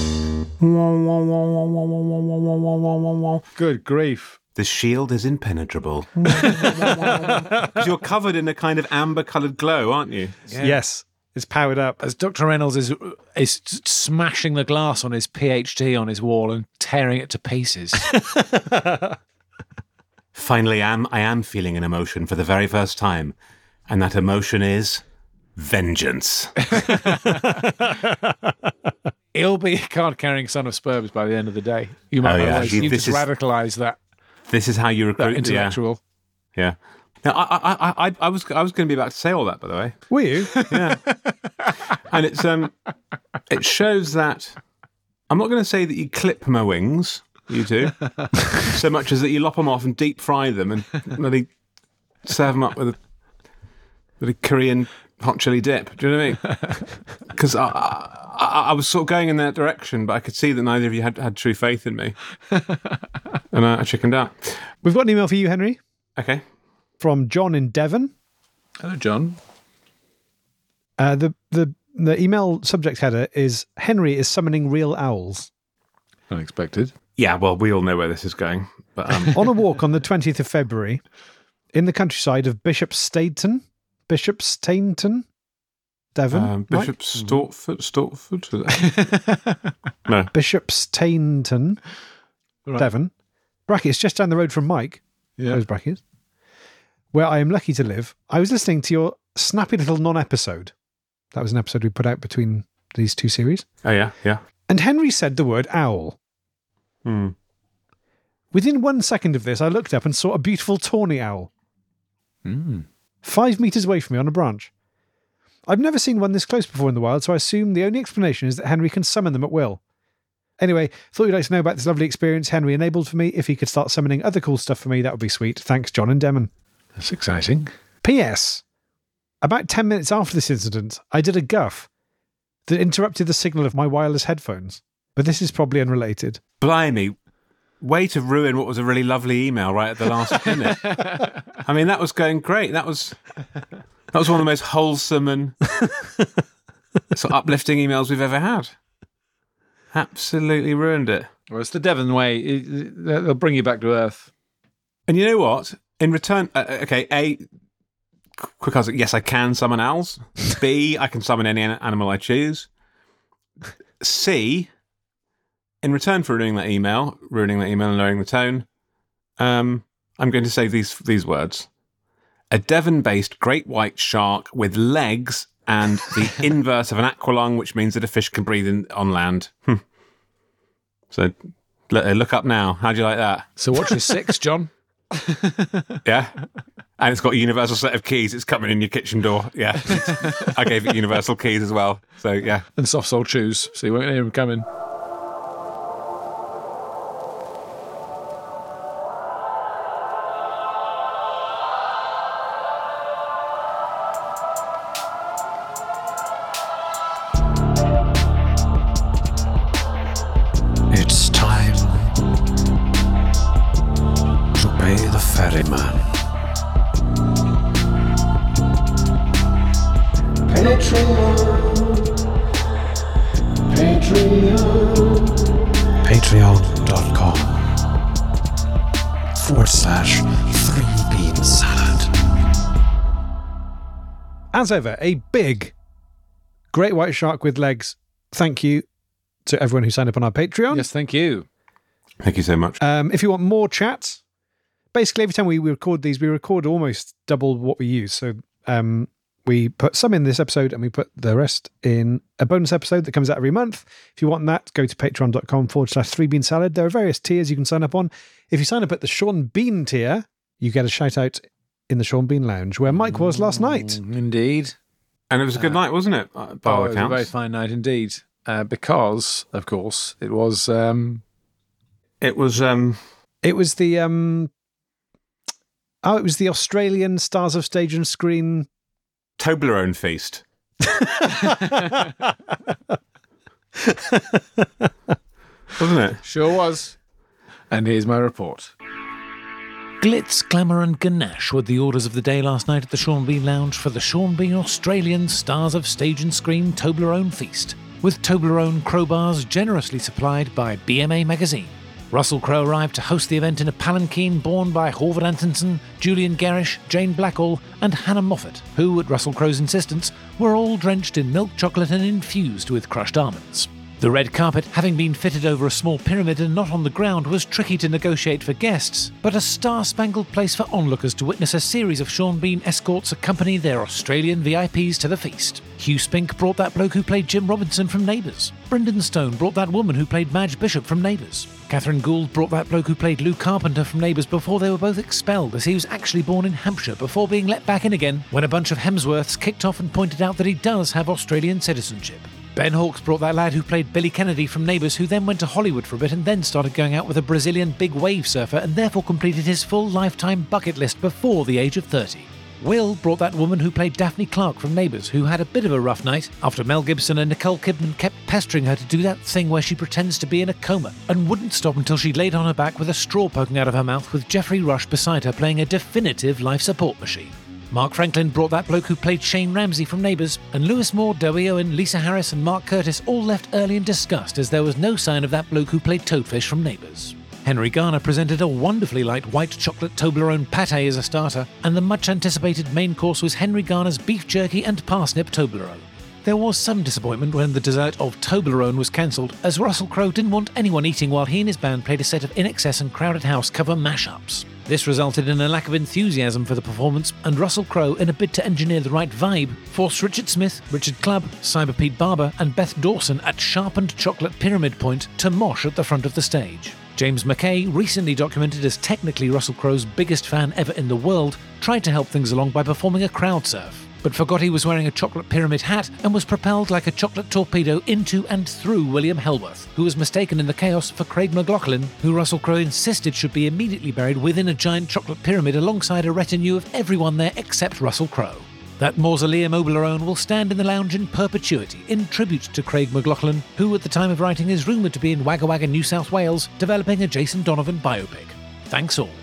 Speaker 2: Good grief.
Speaker 1: The shield is impenetrable. Because you're covered in a kind of amber-coloured glow, aren't you?
Speaker 3: Yes. It's powered up.
Speaker 2: As Dr. Reynolds is smashing the glass on his PhD on his wall and tearing it to pieces.
Speaker 1: Finally, I am feeling an emotion for the very first time, and that emotion is vengeance.
Speaker 2: He'll be a card-carrying son of Spurbs by the end of the day. You might you've just radicalised that
Speaker 1: This is how you recruit
Speaker 2: intellectual.
Speaker 1: Yeah. Now, I was going to be about to say all that, by the way.
Speaker 3: Were you?
Speaker 1: Yeah. And it shows that I'm not going to say that you clip my wings, you two, so much as that you lop them off and deep fry them and really serve them up with a Korean hot chili dip. Do you know what I mean? Because I was sort of going in that direction, but I could see that neither of you had true faith in me. And I chickened out.
Speaker 3: We've got an email for you, Henry,
Speaker 1: Okay.
Speaker 3: from John in Devon.
Speaker 2: Hello, John.
Speaker 3: The email subject header is Henry is summoning real owls.
Speaker 2: Unexpected.
Speaker 1: Yeah, well, we all know where this is going. But
Speaker 3: On a walk on the 20th of February in the countryside of Bishopstainton, Devon.
Speaker 1: Bishop Stortford? No.
Speaker 3: Bishopstainton,
Speaker 2: Right.
Speaker 3: Devon. Brackets, just down the road from Mike.
Speaker 2: Yeah.
Speaker 3: Those brackets. Where I am lucky to live. I was listening to your snappy little non-episode. That was an episode we put out between these 2 series.
Speaker 1: Oh, yeah, yeah.
Speaker 3: And Henry said the word owl.
Speaker 1: Hmm.
Speaker 3: Within 1 second of this, I looked up and saw a beautiful tawny owl. 5 meters away from me on a branch. I've never seen one this close before in the wild, so I assume the only explanation is that Henry can summon them at will. Anyway, thought you'd like to know about this lovely experience Henry enabled for me. If he could start summoning other cool stuff for me, that would be sweet. Thanks, John and Demon.
Speaker 2: That's exciting.
Speaker 3: P.S. About 10 minutes after this incident, I did a guff that interrupted the signal of my wireless headphones. But this is probably unrelated.
Speaker 1: Blimey. Way to ruin what was a really lovely email right at the last minute. I mean, that was going great. That was one of the most wholesome and sort of uplifting emails we've ever had. Absolutely ruined it.
Speaker 2: Well, it's the Devon way. They'll bring you back to earth.
Speaker 1: And you know what? In return, okay, A, quick answer, yes, I can summon owls. B, I can summon any animal I choose. C, in return for ruining that email and lowering the tone, I'm going to say these words. A Devon-based great white shark with legs and the inverse of an aqualung, which means that a fish can breathe on land. So look up now. How do you like that?
Speaker 2: So watch your 6, John.
Speaker 1: Yeah. And it's got a universal set of keys. It's coming in your kitchen door. Yeah. I gave it universal keys as well. So, yeah.
Speaker 2: And soft sole shoes, so you won't hear him coming. man.
Speaker 3: Patreon.com/3beansalad. As ever, a big great white shark with legs. Thank you to everyone who signed up on our Patreon.
Speaker 2: Yes, thank you.
Speaker 1: Thank you so much.
Speaker 3: If you want more chats, basically every time we record these, we record almost double what we use. So we put some in this episode and we put the rest in a bonus episode that comes out every month. If you want that, go to patreon.com/3beansalad. There are various tiers you can sign up on. If you sign up at the Sean Bean tier, you get a shout out in the Sean Bean Lounge where Mike was last night.
Speaker 2: Indeed.
Speaker 1: And it was a good night, wasn't it? By all
Speaker 2: It was a
Speaker 1: accounts.
Speaker 2: very fine night indeed. Because, of course, it was...
Speaker 1: It was
Speaker 3: It was the it was the Australian Stars of Stage and Screen.
Speaker 1: Toblerone feast. Wasn't it?
Speaker 2: Sure was. And here's my report. Glitz, glamour and ganache were the orders of the day last night at the Sean Bean Lounge for the Sean Bean Australian Stars of Stage and Screen Toblerone Feast, with Toblerone crowbars generously supplied by BMA Magazine. Russell Crowe arrived to host the event in a palanquin borne by Horvath Antonsen, Julian Garish, Jane Blackall and Hannah Moffat, who, at Russell Crowe's insistence, were all drenched in milk chocolate and infused with crushed almonds. The red carpet, having been fitted over a small pyramid and not on the ground, was tricky to negotiate for guests, but a star-spangled place for onlookers to witness a series of Sean Bean escorts accompany their Australian VIPs to the feast. Hugh Spink brought that bloke who played Jim Robinson from Neighbours. Brendan Stone brought that woman who played Madge Bishop from Neighbours. Catherine Gould brought that bloke who played Lou Carpenter from Neighbours before they were both expelled, as he was actually born in Hampshire before being let back in again when a bunch of Hemsworths kicked off and pointed out that he does have Australian citizenship. Ben Hawkes brought that lad who played Billy Kennedy from Neighbours, who then went to Hollywood for a bit and then started going out with a Brazilian big wave surfer and therefore completed his full lifetime bucket list before the age of 30. Will brought that woman who played Daphne Clark from Neighbours, who had a bit of a rough night after Mel Gibson and Nicole Kidman kept pestering her to do that thing where she pretends to be in a coma and wouldn't stop until she laid on her back with a straw poking out of her mouth with Geoffrey Rush beside her playing a definitive life support machine. Mark Franklin brought that bloke who played Shane Ramsey from Neighbours, and Lewis Moore, Dewi Owen, Lisa Harris and Mark Curtis all left early in disgust as there was no sign of that bloke who played Toadfish from Neighbours. Henry Garner presented a wonderfully light white chocolate Toblerone pâté as a starter, and the much-anticipated main course was Henry Garner's beef jerky and parsnip Toblerone. There was some disappointment when the dessert of Toblerone was cancelled, as Russell Crowe didn't want anyone eating while he and his band played a set of INXS and Crowded House cover mashups. This resulted in a lack of enthusiasm for the performance, and Russell Crowe, in a bid to engineer the right vibe, forced Richard Smith, Richard Clubb, Cyber Pete Barber and Beth Dawson at Sharpened Chocolate Pyramid Point to mosh at the front of the stage. James McKay, recently documented as technically Russell Crowe's biggest fan ever in the world, tried to help things along by performing a crowd surf, but forgot he was wearing a chocolate pyramid hat and was propelled like a chocolate torpedo into and through William Helworth, who was mistaken in the chaos for Craig McLachlan, who Russell Crowe insisted should be immediately buried within a giant chocolate pyramid alongside a retinue of everyone there except Russell Crowe. That mausoleum Oblerone will stand in the lounge in perpetuity in tribute to Craig McLachlan, who at the time of writing is rumoured to be in Wagga Wagga, New South Wales, developing a Jason Donovan biopic. Thanks all.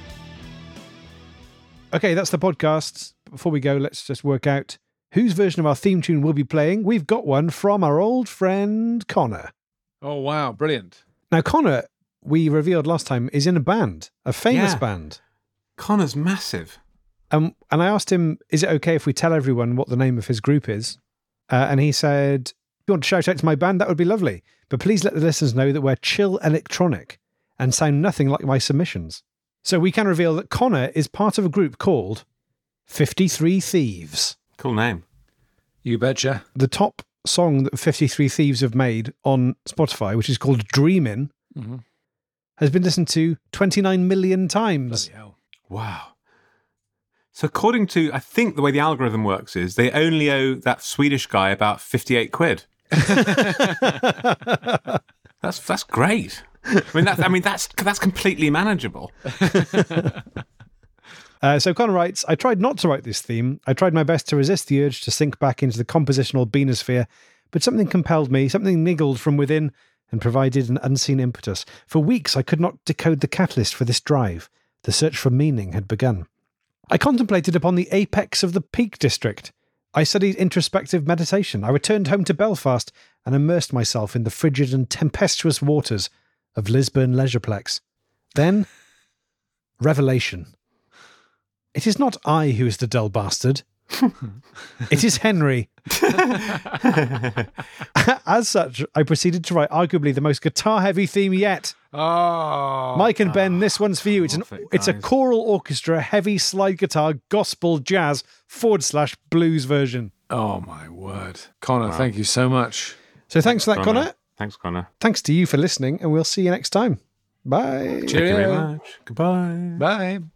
Speaker 3: Okay, that's the podcast. Before we go, let's just work out whose version of our theme tune we'll be playing. We've got one from our old friend Connor.
Speaker 2: Oh, wow. Brilliant.
Speaker 3: Now, Connor, we revealed last time, is in a band, a famous
Speaker 1: Yeah.
Speaker 3: band.
Speaker 1: Connor's massive.
Speaker 3: And I asked him, is it okay if we tell everyone what the name of his group is? And he said, if you want to shout out to my band, that would be lovely. But please let the listeners know that we're chill electronic and sound nothing like my submissions. So we can reveal that Connor is part of a group called 53 Thieves.
Speaker 1: Cool name.
Speaker 2: You betcha.
Speaker 3: The top song that 53 Thieves have made on Spotify, which is called Dreamin', has been listened to 29 million times.
Speaker 2: Bloody hell.
Speaker 1: Wow. So according to, I think the way the algorithm works is they only owe that Swedish guy about 58 quid. That's great. I mean that's completely manageable.
Speaker 3: So Connor writes, I tried not to write this theme. I tried my best to resist the urge to sink back into the compositional beanosphere, but something compelled me, something niggled from within and provided an unseen impetus. For weeks I could not decode the catalyst for this drive. The search for meaning had begun. I contemplated upon the apex of the Peak District. I studied introspective meditation. I returned home to Belfast and immersed myself in the frigid and tempestuous waters of Lisburn Leisureplex. Then, revelation. It is not I who is the dull bastard. It is Henry. As such, I proceeded to write arguably the most guitar-heavy theme yet.
Speaker 2: Oh,
Speaker 3: Mike and Ben, this one's for you. It's a
Speaker 1: guys.
Speaker 3: choral orchestra, heavy slide guitar, gospel, jazz, / blues version.
Speaker 2: oh my word. Connor, thank you so much.
Speaker 3: So thanks for that, Connor.
Speaker 1: Thanks, Connor.
Speaker 3: Thanks to you for listening, and we'll see you next time. Bye.
Speaker 1: Thank you very much. Goodbye.
Speaker 2: Bye.